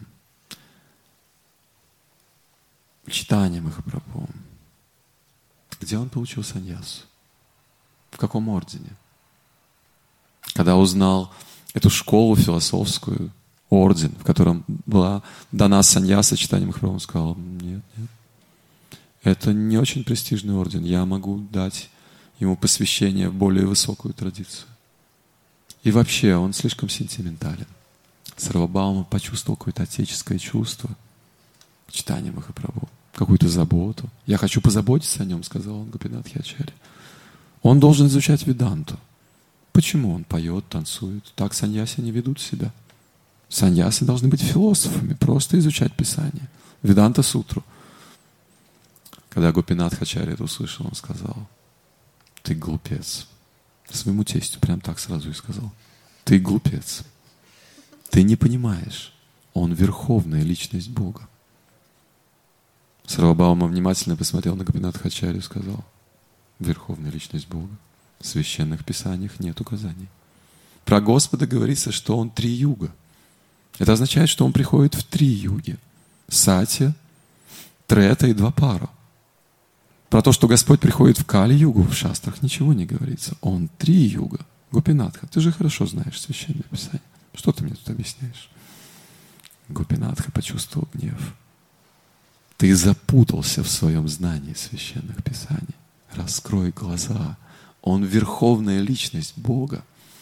Чайтанья Махапрабху, где он получил саньясу? В каком ордене? Когда узнал эту школу философскую, орден, в котором была дана саньяса, Чайтанья Махапрабху, он сказал: нет, это не очень престижный орден, я могу дать ему посвящение в более высокую традицию. И вообще, он слишком сентиментален. Сарвабхаума почувствовал какое-то отеческое чувство к Чайтанье Махапрабху, какую-то заботу. Я хочу позаботиться о нем, сказал он Гопинатхе Ачарье. Он должен изучать веданту. Почему он поет, танцует? Так саньяси не ведут себя. Саньяси должны быть философами, просто изучать Писание. Веданта-сутру. Когда Гопинатх Ачарья это услышал, он сказал: ты глупец. Своему тестю прям так сразу и сказал: ты глупец. Ты не понимаешь, он верховная личность Бога. Сарвабхаума внимательно посмотрел на Гопинатха Ачарью и сказал: Верховная личность Бога. В священных писаниях нет указаний. Про Господа говорится, что Он три-юга. Это означает, что Он приходит в три юги. Сатья, Трета и Двапара. Про то, что Господь приходит в Кали-югу, в шастрах ничего не говорится. Он три-юга. Гопинатха, ты же хорошо знаешь священное писание. Что ты мне тут объясняешь? Гопинатха почувствовал гнев. Ты запутался в своем знании священных писаний. Раскрой глаза. Он верховная личность Бога.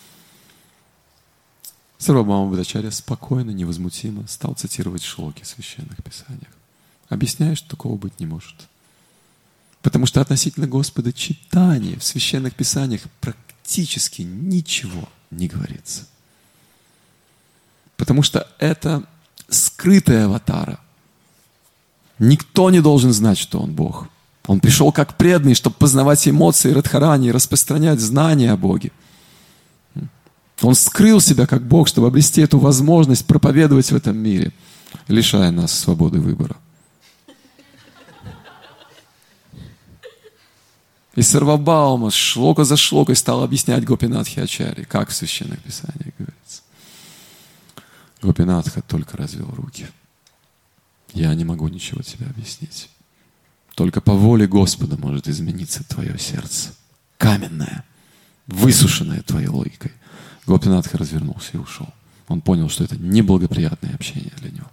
Сарвабхаума Бхаттачарья спокойно, невозмутимо стал цитировать шлоки в священных писаниях. Объясняет, что такого быть не может. Потому что относительно Господа читания в священных писаниях практически ничего не говорится. Потому что это скрытая аватара. Никто не должен знать, что он Бог. Он пришел как преданный, чтобы познавать эмоции Радхарани и распространять знания о Боге. Он скрыл себя как Бог, чтобы обрести эту возможность проповедовать в этом мире, лишая нас свободы выбора. И Сарвабхаума шлока за шлокой стал объяснять Гопинатхе Ачарье, как в священных писаниях говорится. Гопинатха только развел руки. Я не могу ничего тебе объяснить. Только по воле Господа может измениться твое сердце. Каменное, высушенное твоей логикой. Гопинатха развернулся и ушел. Он понял, что это неблагоприятное общение для него.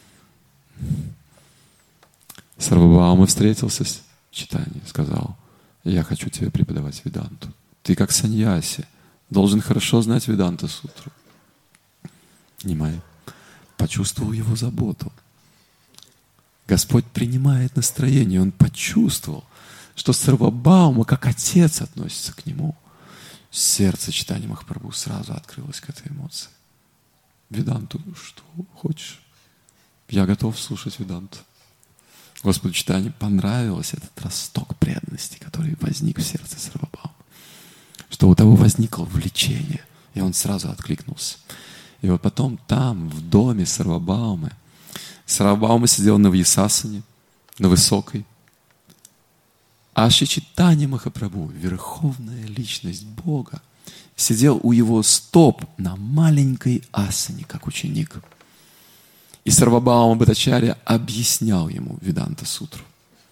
Сарвабхаума встретился с читанием, сказал: я хочу тебе преподавать Веданту. Ты как саньяси должен хорошо знать Веданта-сутру. Нимай почувствовал его заботу. Господь принимает настроение. Он почувствовал, что Сарвабхаума как отец относится к нему. Сердце Чайтаньи Махапрабху сразу открылось к этой эмоции. Веданту, что хочешь? Я готов слушать Веданту. Господу Чайтанье понравился этот росток преданности, который возник в сердце Сарвабхаумы. Что у того возникло влечение, и он сразу откликнулся. И вот потом там, в доме Сарвабхаумы, Сарвабхаума сидел на Вьясасане, на высокой. А Шри Чайтанья Махапрабху, верховная личность Бога, сидел у его стоп на маленькой асане, как ученик. И Сарвабхаума Бхаттачарья объяснял ему Веданта-сутру.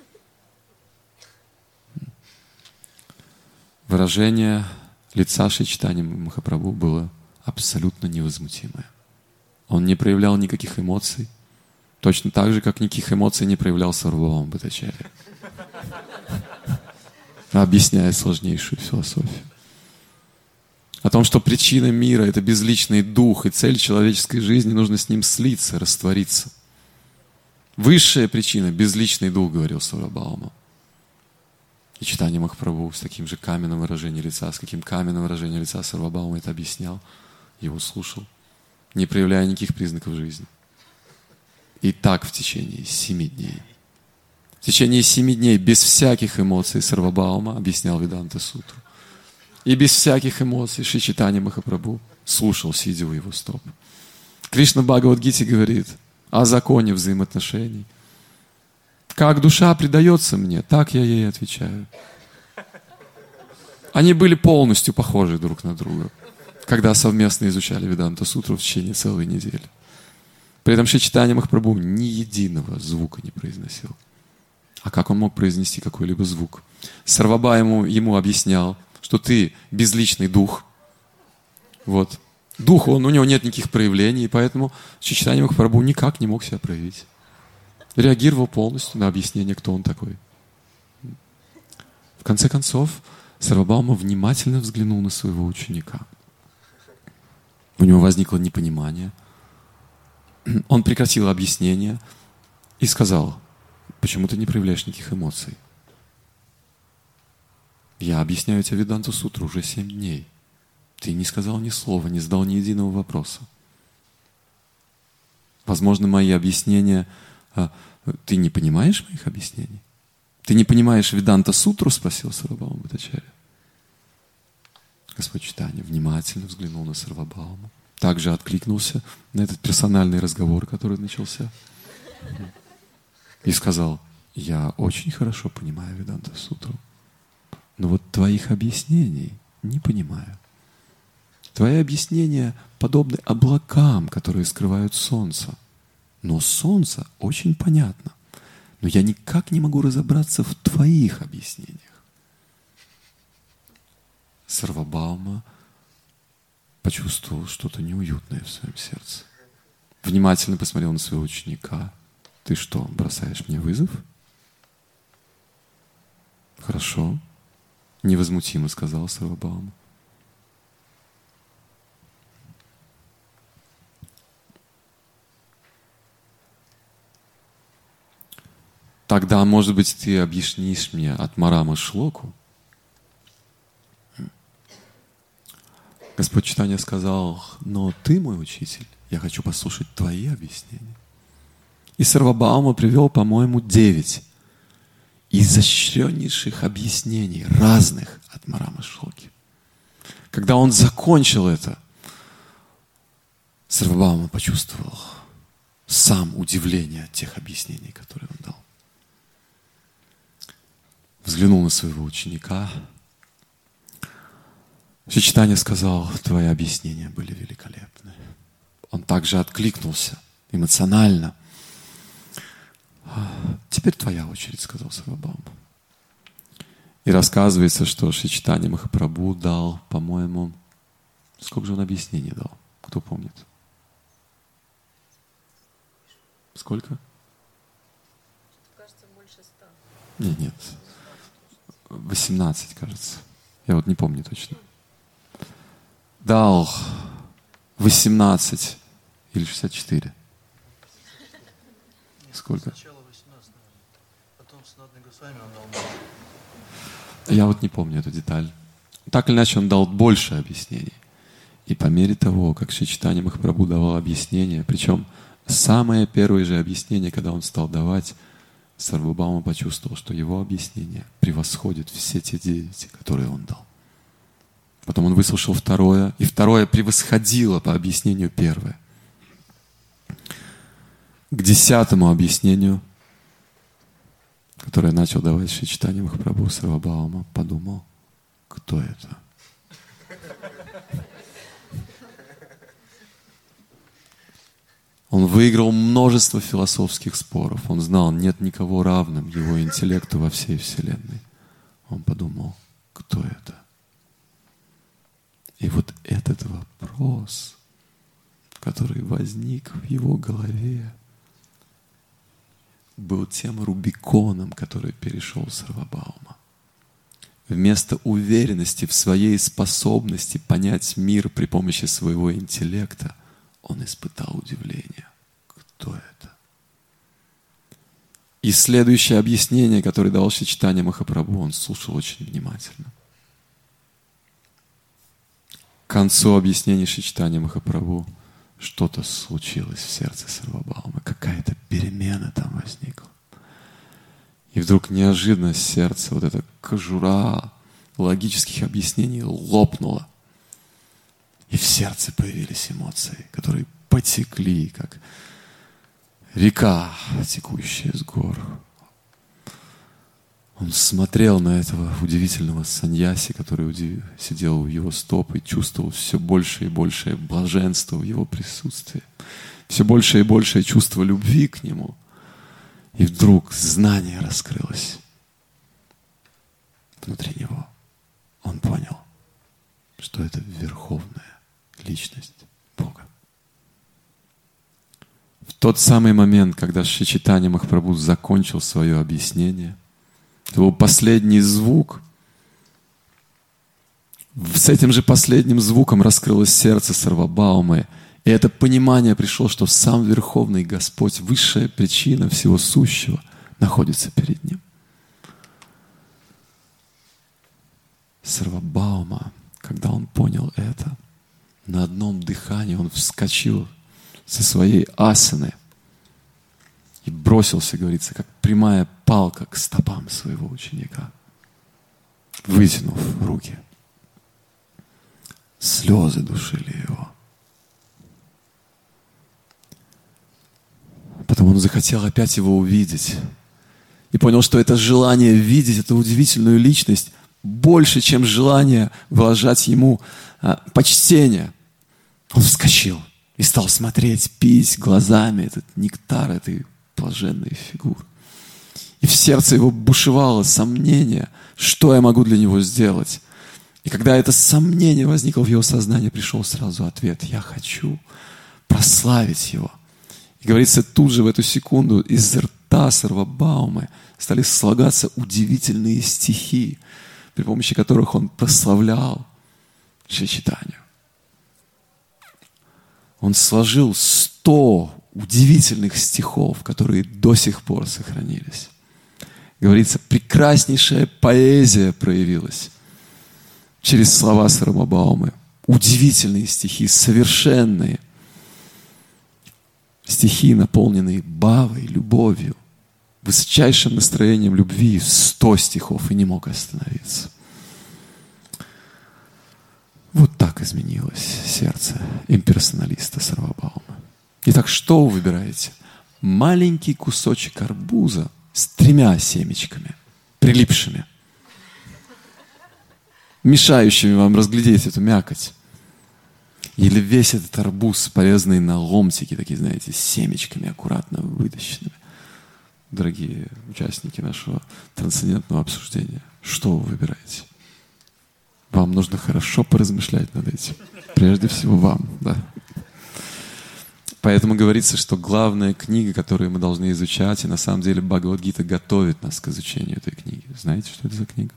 Выражение лица Шри Чайтаньи Махапрабху было абсолютно невозмутимое. Он не проявлял никаких эмоций, точно так же, как никаких эмоций не проявлял Сарвабхаума Бхаттачарья, объясняя сложнейшую философию. О том, что причина мира — это безличный дух, и цель человеческой жизни — нужно с ним слиться, раствориться. Высшая причина — безличный дух, говорил Сарвабхаума. И Чайтанья Махапрабху с таким же каменным выражением лица, с каким каменным выражением лица Сарвабхаума это объяснял, его слушал, не проявляя никаких признаков жизни. И так в течение 7 дней. В течение 7 дней без всяких эмоций Сарвабхаума объяснял Веданта-сутру. И без всяких эмоций Шри Чайтанья Махапрабху слушал, сидя у его стоп. Кришна в Бхагавад-гите говорит о законе взаимоотношений. Как душа предается мне, так я ей отвечаю. Они были полностью похожи друг на друга, когда совместно изучали Веданта-сутру в течение целой недели. При этом Шри Чайтанья Махапрабху ни единого звука не произносил. А как он мог произнести какой-либо звук? Сарвабхаума ему объяснял, что ты безличный дух. Вот. Дух, у него нет никаких проявлений, и поэтому Шри Чайтанья Махапрабху никак не мог себя проявить. Реагировал полностью на объяснение, кто он такой. В конце концов, Сарвабхаума внимательно взглянул на своего ученика. У него возникло непонимание. Он прекратил объяснение и сказал: почему ты не проявляешь никаких эмоций? Я объясняю тебе Веданту-сутру уже 7 дней. Ты не сказал ни слова, не задал ни единого вопроса. Возможно, мои объяснения... Ты не понимаешь моих объяснений? Ты не понимаешь Веданта-сутру? Спросил Сарвабхаума Бхаттачарья. Господь Чайтанья внимательно взглянул на Сарвабхауму. Также откликнулся на этот персональный разговор, который начался. И сказал: я очень хорошо понимаю Веданта-сутру. но вот твоих объяснений не понимаю. Твои объяснения подобны облакам, которые скрывают солнце. Но солнце очень понятно. Но я никак не могу разобраться в твоих объяснениях. Сарвабаума почувствовал что-то неуютное в своем сердце. Внимательно посмотрел на своего ученика. Ты что, бросаешь мне вызов? Хорошо. Невозмутимо сказал Сарвабаума. Тогда, может быть, ты объяснишь мне от Марама Шлоку? Господь Чайтанья сказал: но ты мой учитель, я хочу послушать твои объяснения. И Сарвабаума привел, по-моему, 9 изощреннейших объяснений, разных от Марама Шлоки. Когда он закончил это, Сарвабаума почувствовал сам удивление от тех объяснений, которые он дал. Взглянул на своего ученика. Шри Чайтанья сказал: твои объяснения были великолепны. Он также откликнулся эмоционально. Теперь твоя очередь, сказал Сарвабаума. И рассказывается, что Шри Чайтанья Махапрабху дал, по-моему, сколько же он объяснений дал? Кто помнит? Сколько? Кажется, больше 100. Нет. 18, кажется. Я вот не помню точно. Дал 18 или 64. Сколько? Сначала 18, потом с Санатаной Госвами он дал больше. Я вот не помню эту деталь. Так или иначе, он дал больше объяснений. И по мере того, как Шри Чайтанья Махапрабху давал объяснения, причем самое первое же объяснение, когда он стал давать, Сарвабаума почувствовал, что его объяснение превосходит все те 9, которые он дал. Потом он выслушал второе, и второе превосходило по объяснению первое. К 10-му объяснению, которое начал давать Шри Чайтанья Махапрабху, Сарвабаума подумал: кто это? Он выиграл множество философских споров. Он знал, нет никого равным его интеллекту во всей Вселенной. Он подумал: кто это? И вот этот вопрос, который возник в его голове, был тем Рубиконом, который перешел Сарвабаума. Вместо уверенности в своей способности понять мир при помощи своего интеллекта, он испытал удивление. Кто это? И следующее объяснение, которое дал Шри Чайтанья Махапрабху, он слушал очень внимательно. К концу объяснения Шри Чайтанья Махапрабху что-то случилось в сердце Сарвабаумы, какая-то перемена там возникла. И вдруг неожиданно сердце, вот эта кожура логических объяснений лопнула. И в сердце появились эмоции, которые потекли, как река, текущая с гор. Он смотрел на этого удивительного саньяси, который сидел у его стоп, и чувствовал все больше и большее блаженство в его присутствии, все больше и большее чувство любви к нему. И вдруг знание раскрылось внутри него. Он понял, что это верховная личность Бога. В тот самый момент, когда Шри Чайтанья Махапрабху закончил свое объяснение, это был последний звук. С этим же последним звуком раскрылось сердце Сарвабаумы. И это понимание пришло, что сам Верховный Господь, высшая причина всего сущего, находится перед ним. Сарвабаума, когда он понял это, на одном дыхании он вскочил со своей асаны и бросился, говорится, как прямая палка к стопам своего ученика, вытянув руки. Слезы душили его. Потом он захотел опять его увидеть. И понял, что это желание видеть эту удивительную личность больше, чем желание выражать ему почтение. Он вскочил и стал смотреть, пить глазами этот нектар этой блаженной фигуры. И в сердце его бушевало сомнение, что я могу для него сделать. И когда это сомнение возникло в его сознании, пришел сразу ответ: я хочу прославить его. И говорится, тут же в эту секунду из рта Сарвабаумы стали слагаться удивительные стихи, при помощи которых он прославлял Шри Чайтанью. Он сложил 100 удивительных стихов, которые до сих пор сохранились. Говорится, прекраснейшая поэзия проявилась через слова Сарвабаумы. Удивительные стихи, совершенные. Стихи, наполненные бхавой, любовью, высочайшим настроением любви. 100 стихов, и не мог остановиться. Вот так изменилось сердце имперсоналиста Сарвабаумы. Итак, что вы выбираете? Маленький кусочек арбуза с 3 семечками, прилипшими, мешающими вам разглядеть эту мякоть. Или весь этот арбуз, порезанный на ломтики, такие, знаете, с семечками, аккуратно вытащенными. Дорогие участники нашего трансцендентного обсуждения, что вы выбираете? Вам нужно хорошо поразмышлять над этим. Прежде всего вам, да. Поэтому говорится, что главная книга, которую мы должны изучать, и на самом деле Бхагавад-гита готовит нас к изучению этой книги. Знаете, что это за книга?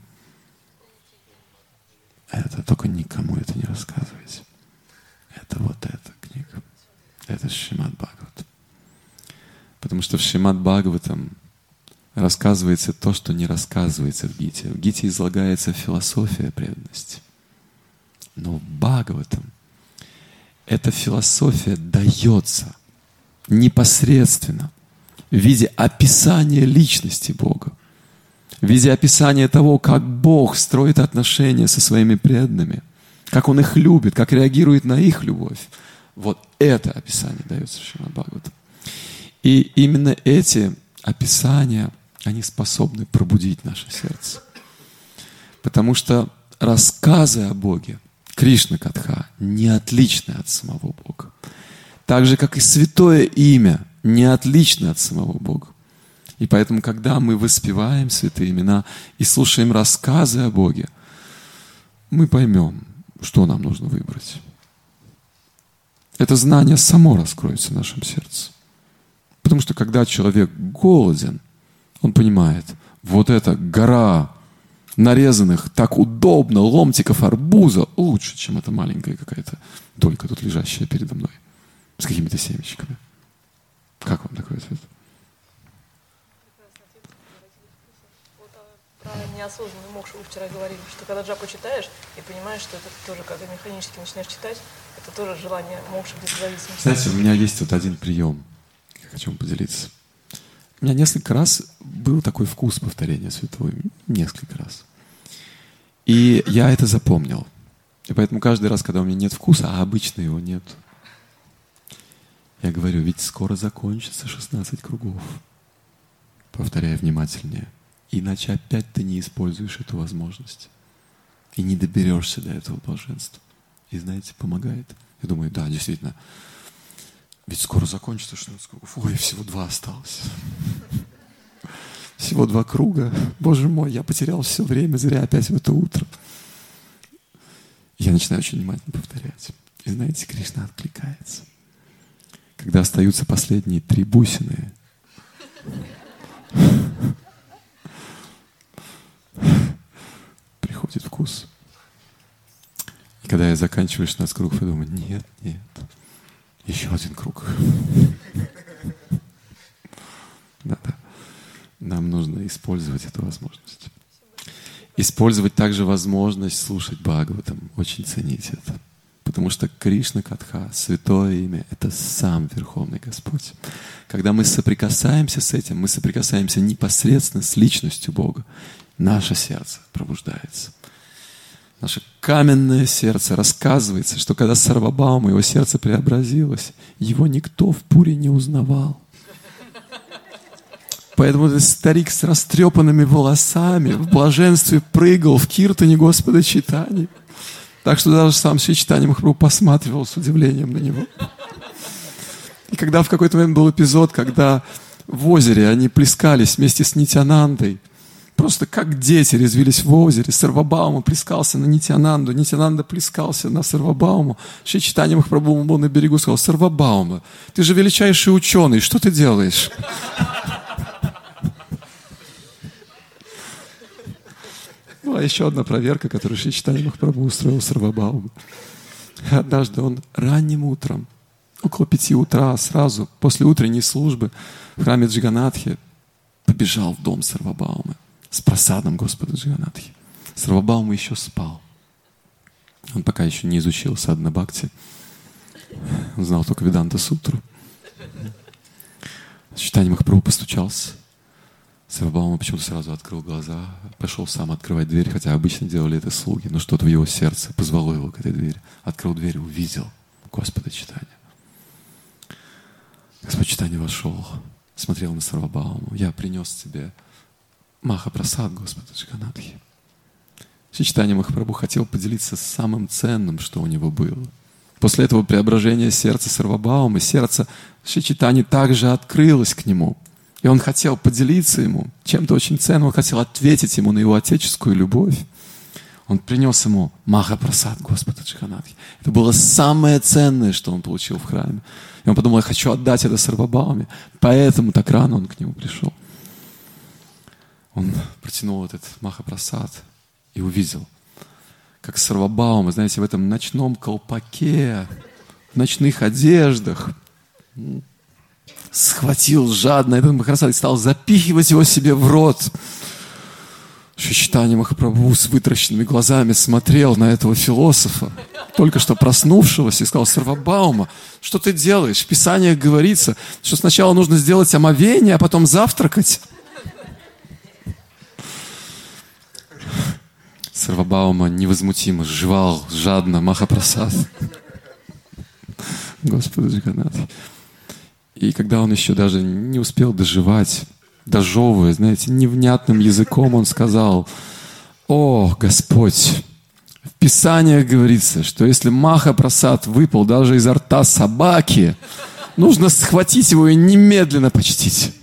Это только никому это не рассказывайте. Это вот эта книга. Это Шримад Бхагават. Потому что в Шримад Бхагаватам рассказывается то, что не рассказывается в Гите. В Гите излагается философия преданности. Но в Бхагаватам эта философия дается непосредственно в виде описания личности Бога, в виде описания того, как Бог строит отношения со своими преданными, как Он их любит, как реагирует на их любовь. Вот это описание дается в Шримад Бхагаватам. И именно эти описания, они способны пробудить наше сердце. Потому что рассказы о Боге, Кришна-катха, не отличны от самого Бога. Так же, как и святое имя, не отлично от самого Бога. И поэтому, когда мы воспеваем святые имена и слушаем рассказы о Боге, мы поймем, что нам нужно выбрать. Это знание само раскроется в нашем сердце. Потому что когда человек голоден, он понимает, вот эта гора нарезанных так удобно ломтиков арбуза лучше, чем эта маленькая какая-то долька тут лежащая передо мной с какими-то семечками. Как вам такой ответ? Про неосознанную мокшу вы вчера говорили, что когда джапу читаешь и понимаешь, что это тоже, когда механически начинаешь читать, это тоже желание мокши без зависимости. Знаете, у меня есть вот один прием, я хочу вам поделиться. У меня несколько раз был такой вкус повторения святого имени. Несколько раз. И я это запомнил. И поэтому каждый раз, когда у меня нет вкуса, а обычно его нет, я говорю, ведь скоро закончится 16 кругов. Повторяю внимательнее. Иначе опять ты не используешь эту возможность. И не доберешься до этого блаженства. И знаете, помогает. Я думаю, да, действительно. Ведь скоро закончится 16 кругов. Ой, всего 2 осталось. Всего 2 круга. Боже мой, я потерял все время зря опять в это утро. Я начинаю очень внимательно повторять. И знаете, Кришна откликается. Когда остаются последние 3 бусины, приходит вкус. И когда я заканчиваю 16 кругов, я думаю, нет, еще 1 круг. Да. Нам нужно использовать эту возможность. Использовать также возможность слушать Бхагаватам. Очень ценить это. Потому что Кришна-катха, святое имя, это сам Верховный Господь. Когда мы соприкасаемся с этим, мы соприкасаемся непосредственно с личностью Бога. Наше сердце пробуждается. Наше каменное сердце рассказывается, что когда Сарвабаума, его сердце преобразилось, его никто в Пури не узнавал. Поэтому этот старик с растрепанными волосами в блаженстве прыгал в киртане Господа Чайтаньи. Так что даже сам Шри Чайтанья Махапрабху посматривал с удивлением на него. И когда в какой-то момент был эпизод, когда в озере они плескались вместе с Нитьянандой, просто как дети резвились в озере, Сарвабаума плескался на Нитьянанду, Нитьянанда плескался на Сарвабауму. Шри Чайтанья Махапрабху был на берегу и сказал: Сарвабаума, ты же величайший ученый, что ты делаешь? Была еще одна проверка, которую Шри Чайтанья Махапрабху устроил Сарвабауму. Однажды он ранним утром, около 5 утра, сразу после утренней службы в храме Джаганнатхи, побежал в дом Сарвабаумы с просадом Господа Джаганнатхи. Сарвабаума еще спал. Он пока еще не изучил Садхана Бхакти. Он знал только Веданта Сутру. Чайтанья Махапрабху постучался. Сарвабаума почему-то сразу открыл глаза, пошел сам открывать дверь, хотя обычно делали это слуги, но что-то в его сердце позвало его к этой двери. Открыл дверь и увидел Господа Чайтанью. Господь Чайтанья вошел, смотрел на Сарвабауму. Я принес тебе Махапрасад Господа Джаганнатхи. Шри Чайтанья Махапрабху хотел поделиться самым ценным, что у него было. После этого преображения сердца Сарвабаумы, сердце Шри Чайтаньи также открылось к нему. И он хотел поделиться ему чем-то очень ценным, он хотел ответить ему на его отеческую любовь. Он принес ему Махапрасад Господа Джаганнатхи. Это было самое ценное, что он получил в храме. И он подумал: я хочу отдать это Сарвабауме. Поэтому так рано он к нему пришел. Он протянул этот Махапрасад и увидел, как Сарвабаума, знаете, в этом ночном колпаке, в ночных одеждах, схватил жадно этот Махапрасад и стал запихивать его себе в рот. Шри Чайтанья Махапрабху с вытращенными глазами смотрел на этого философа, только что проснувшегося, и сказал: Сарвабаума, что ты делаешь? В Писаниях говорится, что сначала нужно сделать омовение, а потом завтракать. Сарвабаума невозмутимо жевал жадно Махапрасад Господа Джаганнатхи. И когда он еще даже не успел дожевать, дожевывая, знаете, невнятным языком, он сказал: «О, Господь, в Писаниях говорится, что если Махапрасад выпал даже изо рта собаки, нужно схватить его и немедленно почтить».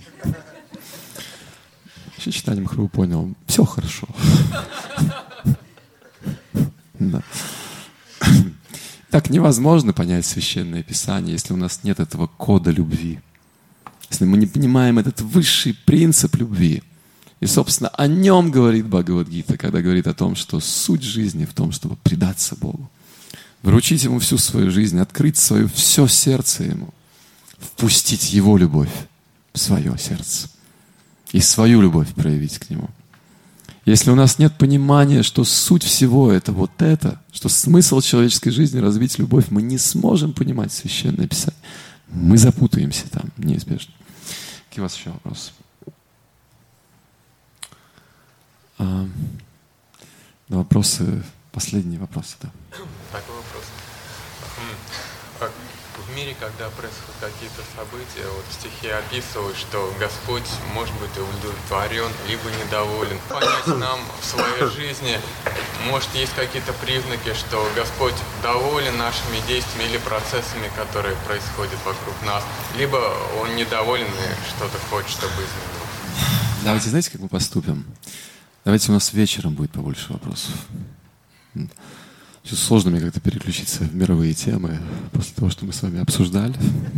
Шри Чайтанья Махапрабху понял: все хорошо. Да. Так невозможно понять Священное Писание, если у нас нет этого кода любви. Если мы не понимаем этот высший принцип любви. И, собственно, о нем говорит Бхагавад-гита, когда говорит о том, что суть жизни в том, чтобы предаться Богу. Вручить Ему всю свою жизнь, открыть свое все сердце Ему. Впустить Его любовь в свое сердце. И свою любовь проявить к Нему. Если у нас нет понимания, что суть всего это вот это, что смысл человеческой жизни — развить любовь, мы не сможем понимать Священное Писание. Мы запутаемся там неизбежно. Какие у вас еще вопросы? Вопросы, последние вопросы, да. Такой вопрос. В мире, когда происходят какие-то события, вот в стихе описывают, что Господь может быть удовлетворен, либо недоволен. Понять нам в своей жизни, может, есть какие-то признаки, что Господь доволен нашими действиями или процессами, которые происходят вокруг нас, либо Он недоволен и что-то хочет, чтобы изменилось. Давайте, знаете, как мы поступим? Давайте у нас вечером будет побольше вопросов. Сейчас сложно мне как-то переключиться в мировые темы после того, что мы с вами обсуждали.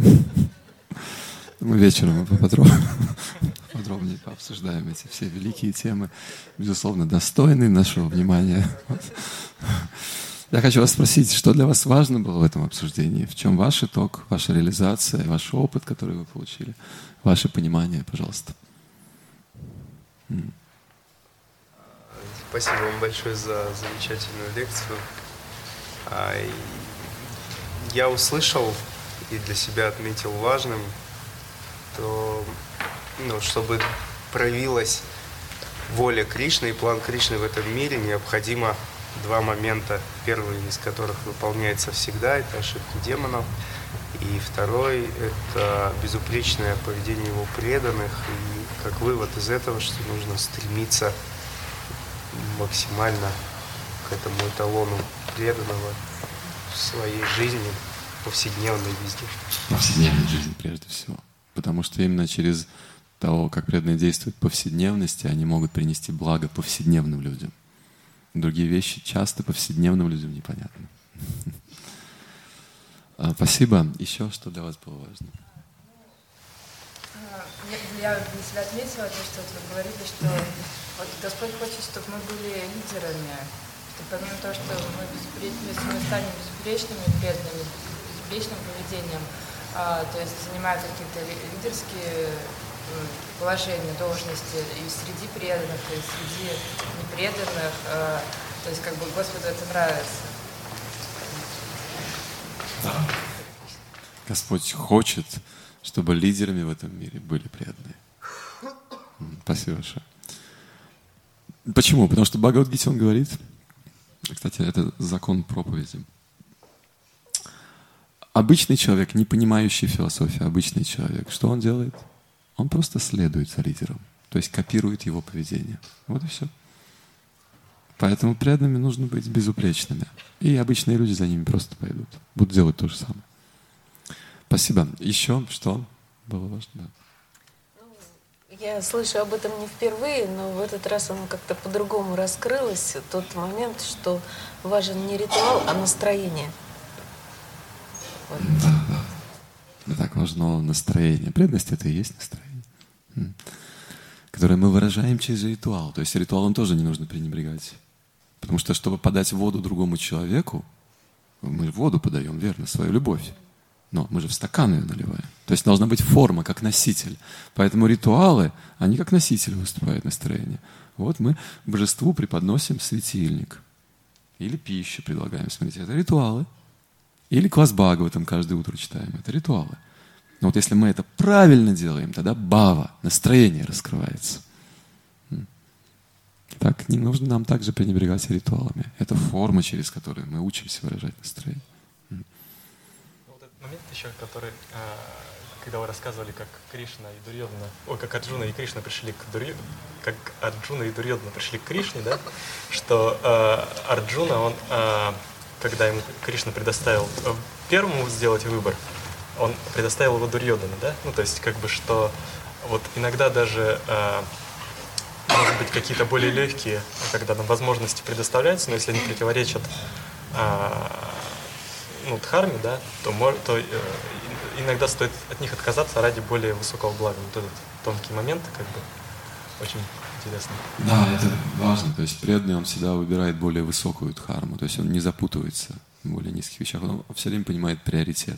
Мы вечером подробнее пообсуждаем эти все великие темы, безусловно, достойные нашего внимания. Я хочу вас спросить, что для вас важно было в этом обсуждении? В чем ваш итог, ваша реализация, ваш опыт, который вы получили, ваше понимание, пожалуйста. Спасибо вам большое за замечательную лекцию. Я услышал и для себя отметил важным, то, чтобы проявилась воля Кришны и план Кришны в этом мире, необходимо два момента, первый из которых выполняется всегда, это ошибки демонов, и И второй – это безупречное поведение его преданных. И как вывод из этого, что нужно стремиться максимально к этому эталону преданного в своей жизни, повседневной везде. Повседневной жизни прежде всего. Потому что именно через того, как преданные действуют в повседневности, они могут принести благо повседневным людям. Другие вещи часто повседневным людям непонятны. Спасибо. Еще что для вас было важно? Я для себя отметила то, что вы говорили, что вот Господь хочет, чтобы мы были лидерами, что помимо того, что мы станем безупречными, преданными, безупречным поведением, то есть занимают какие-то лидерские положения, должности и среди преданных, и среди непреданных, то есть как бы Господу это нравится. Да. Господь хочет, чтобы лидерами в этом мире были преданные. Спасибо большое. Почему? Потому что в Бхагавад-гите он говорит, кстати, это закон проповеди. Обычный человек, не понимающий философию, обычный человек, что он делает? Он просто следует за лидером, то есть копирует его поведение. Вот и все. Поэтому преданными нужно быть безупречными. И обычные люди за ними просто пойдут. Будут делать то же самое. Спасибо. Еще что было важно? Да. Я слышу об этом не впервые, но в этот раз оно как-то по-другому раскрылось. Тот момент, что важен не ритуал, а настроение. Вот. Да. Не так важно настроение. Преданность — это и есть настроение, которое мы выражаем через ритуал. То есть ритуалом тоже не нужно пренебрегать. Потому что, чтобы подать воду другому человеку, мы воду подаем, верно, свою любовь. Но мы же в стакан ее наливаем. То есть должна быть форма, как носитель. Поэтому ритуалы, они как носитель выступают настроение. Вот мы божеству преподносим светильник. Или пищу предлагаем. Смотрите, это ритуалы. Или класс Бхагаватам каждое утро читаем. Это ритуалы. Но вот если мы это правильно делаем, тогда бхава, настроение раскрывается. Так не нужно нам также пренебрегать ритуалами. Это форма, через которую мы учимся выражать настроение. Вот этот момент еще, который, когда вы рассказывали, как Кришна и Дурьодана, как Арджуна и Кришна пришли к Дурьодана, как Арджуна и Дурьодана пришли к Кришне, да, что Арджуна, он, когда ему Кришна предоставил первому сделать выбор, он предоставил его Дурьодану, да, ну то есть как бы что вот иногда даже может быть, какие-то более легкие, когда нам возможности предоставляются, но если они противоречат дхарме, да, то иногда стоит от них отказаться ради более высокого блага. Вот этот тонкий момент, как бы, очень интересно. Да, это важно. То есть преданный, он всегда выбирает более высокую дхарму. То есть он не запутывается в более низких вещах. Он все время понимает приоритет.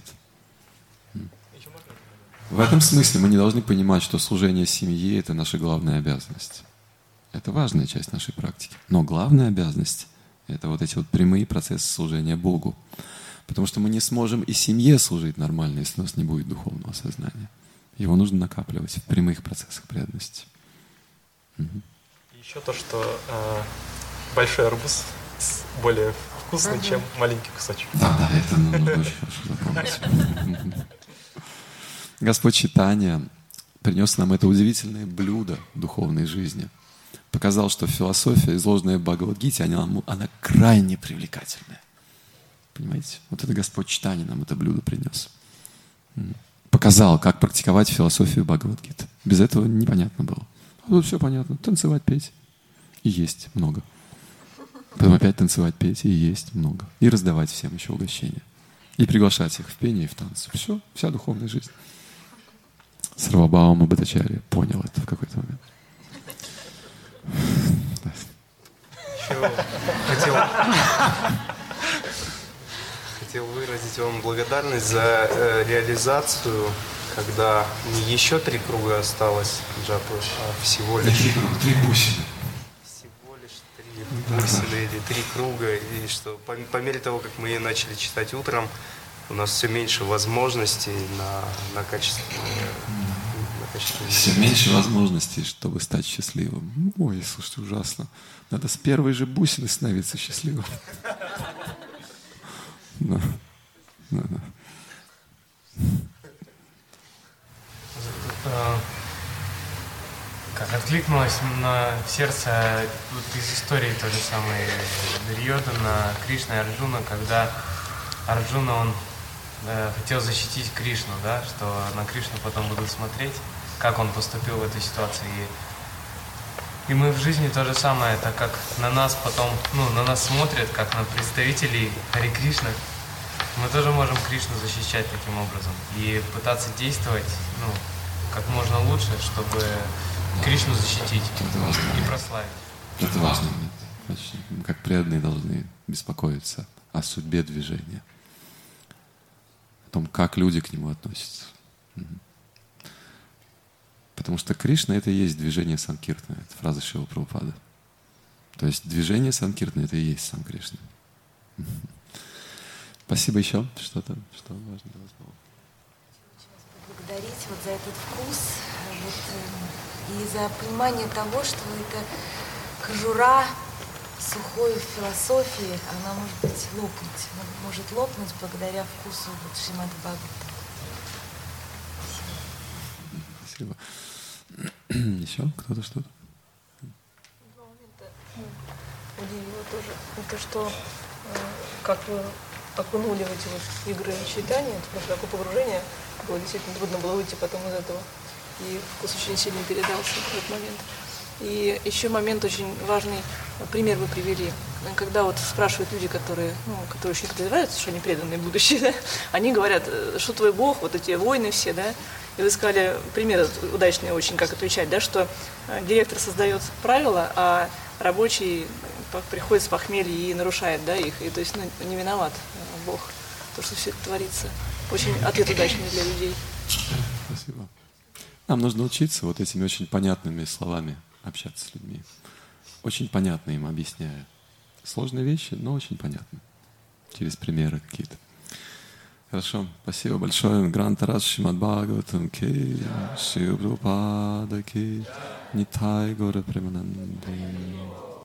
В этом смысле мы не должны понимать, что служение семье — это наша главная обязанность. Это важная часть нашей практики. Но главная обязанность — это вот эти вот прямые процессы служения Богу. Потому что мы не сможем и семье служить нормально, если у нас не будет духовного сознания. Его нужно накапливать в прямых процессах преданности. Еще то, что большой арбуз более вкусный, чем маленький кусочек. Да, это нужно очень хорошо запомнить. Господь Чайтанья принес нам это удивительное блюдо духовной жизни. Показал, что философия, изложенная в Бхагавад-гите, она крайне привлекательная. Понимаете? Вот это Господь Чайтанья нам это блюдо принес. Показал, как практиковать философию Бхагавад-гиты. Без этого непонятно было. А тут все понятно. Танцевать, петь. И есть много. Потом опять танцевать, петь. И есть много. И раздавать всем еще угощения. И приглашать их в пение и в танцы. Все, вся духовная жизнь. Сарвабхаума Бхаттачарья понял это в какой-то момент. Хотел выразить вам благодарность за реализацию, когда не еще 3 круга осталось джапы, а всего лишь 3 бусины. Всего лишь 3 бусины или 3 круга. И что по мере того, как мы начали читать утром, у нас все меньше возможностей на качественное. Все меньше возможностей, чтобы стать счастливым. Ой, слушайте, ужасно. Надо с первой же бусины становиться счастливым. Да. Как откликнулось в сердце вот из истории той же самой Дурьодана, Кришна и Арджуна, когда Арджуна, он хотел защитить Кришну, да, что на Кришну потом будут смотреть, как он поступил в этой ситуации. И мы в жизни то же самое, так как на нас потом, на нас смотрят, как на представителей Хари Кришны, мы тоже можем Кришну защищать таким образом и пытаться действовать, как можно лучше, чтобы Кришну защитить и прославить. Это важно. Мы как преданные должны беспокоиться о судьбе движения, о том, как люди к нему относятся. Потому что Кришна — это и есть движение Санкиртана. Это фраза Шрилы Прабхупады. То есть движение Санкиртана — это и есть сам Кришна. Спасибо. Еще что-то, что важно для вас было? Благодарить за этот вкус и за понимание того, что это кожура сухой философии, она может быть лопнуть. Она может лопнуть благодаря вкусу Шримад Бхагаватам. Спасибо. Еще кто-то что-то? Два момента удивило тоже. Это что, как вы окунули в эти вот игры читания, это просто такое погружение, было действительно трудно было выйти потом из этого. И вкус очень сильно передался в этот момент. И еще момент очень важный, пример вы привели. Когда вот спрашивают люди, которые очень подозреваются, что они преданные будущее, да? Они говорят, что твой Бог, вот эти войны все, да? И вы сказали, пример удачный очень, как отвечать, да, что директор создает правила, а рабочий приходит с похмелья и нарушает, да, их. И то есть не виноват Бог, то, что все это творится. Очень ответ удачный для людей. Спасибо. Нам нужно учиться вот этими очень понятными словами общаться с людьми. Очень понятно им объясняя. Сложные вещи, но очень понятно. Через примеры какие-то. Хорошо, спасибо большое. Грантарас Шримад Бхагаватам ки, Шрила Прабхупада ки, Нитай Гора Премананде.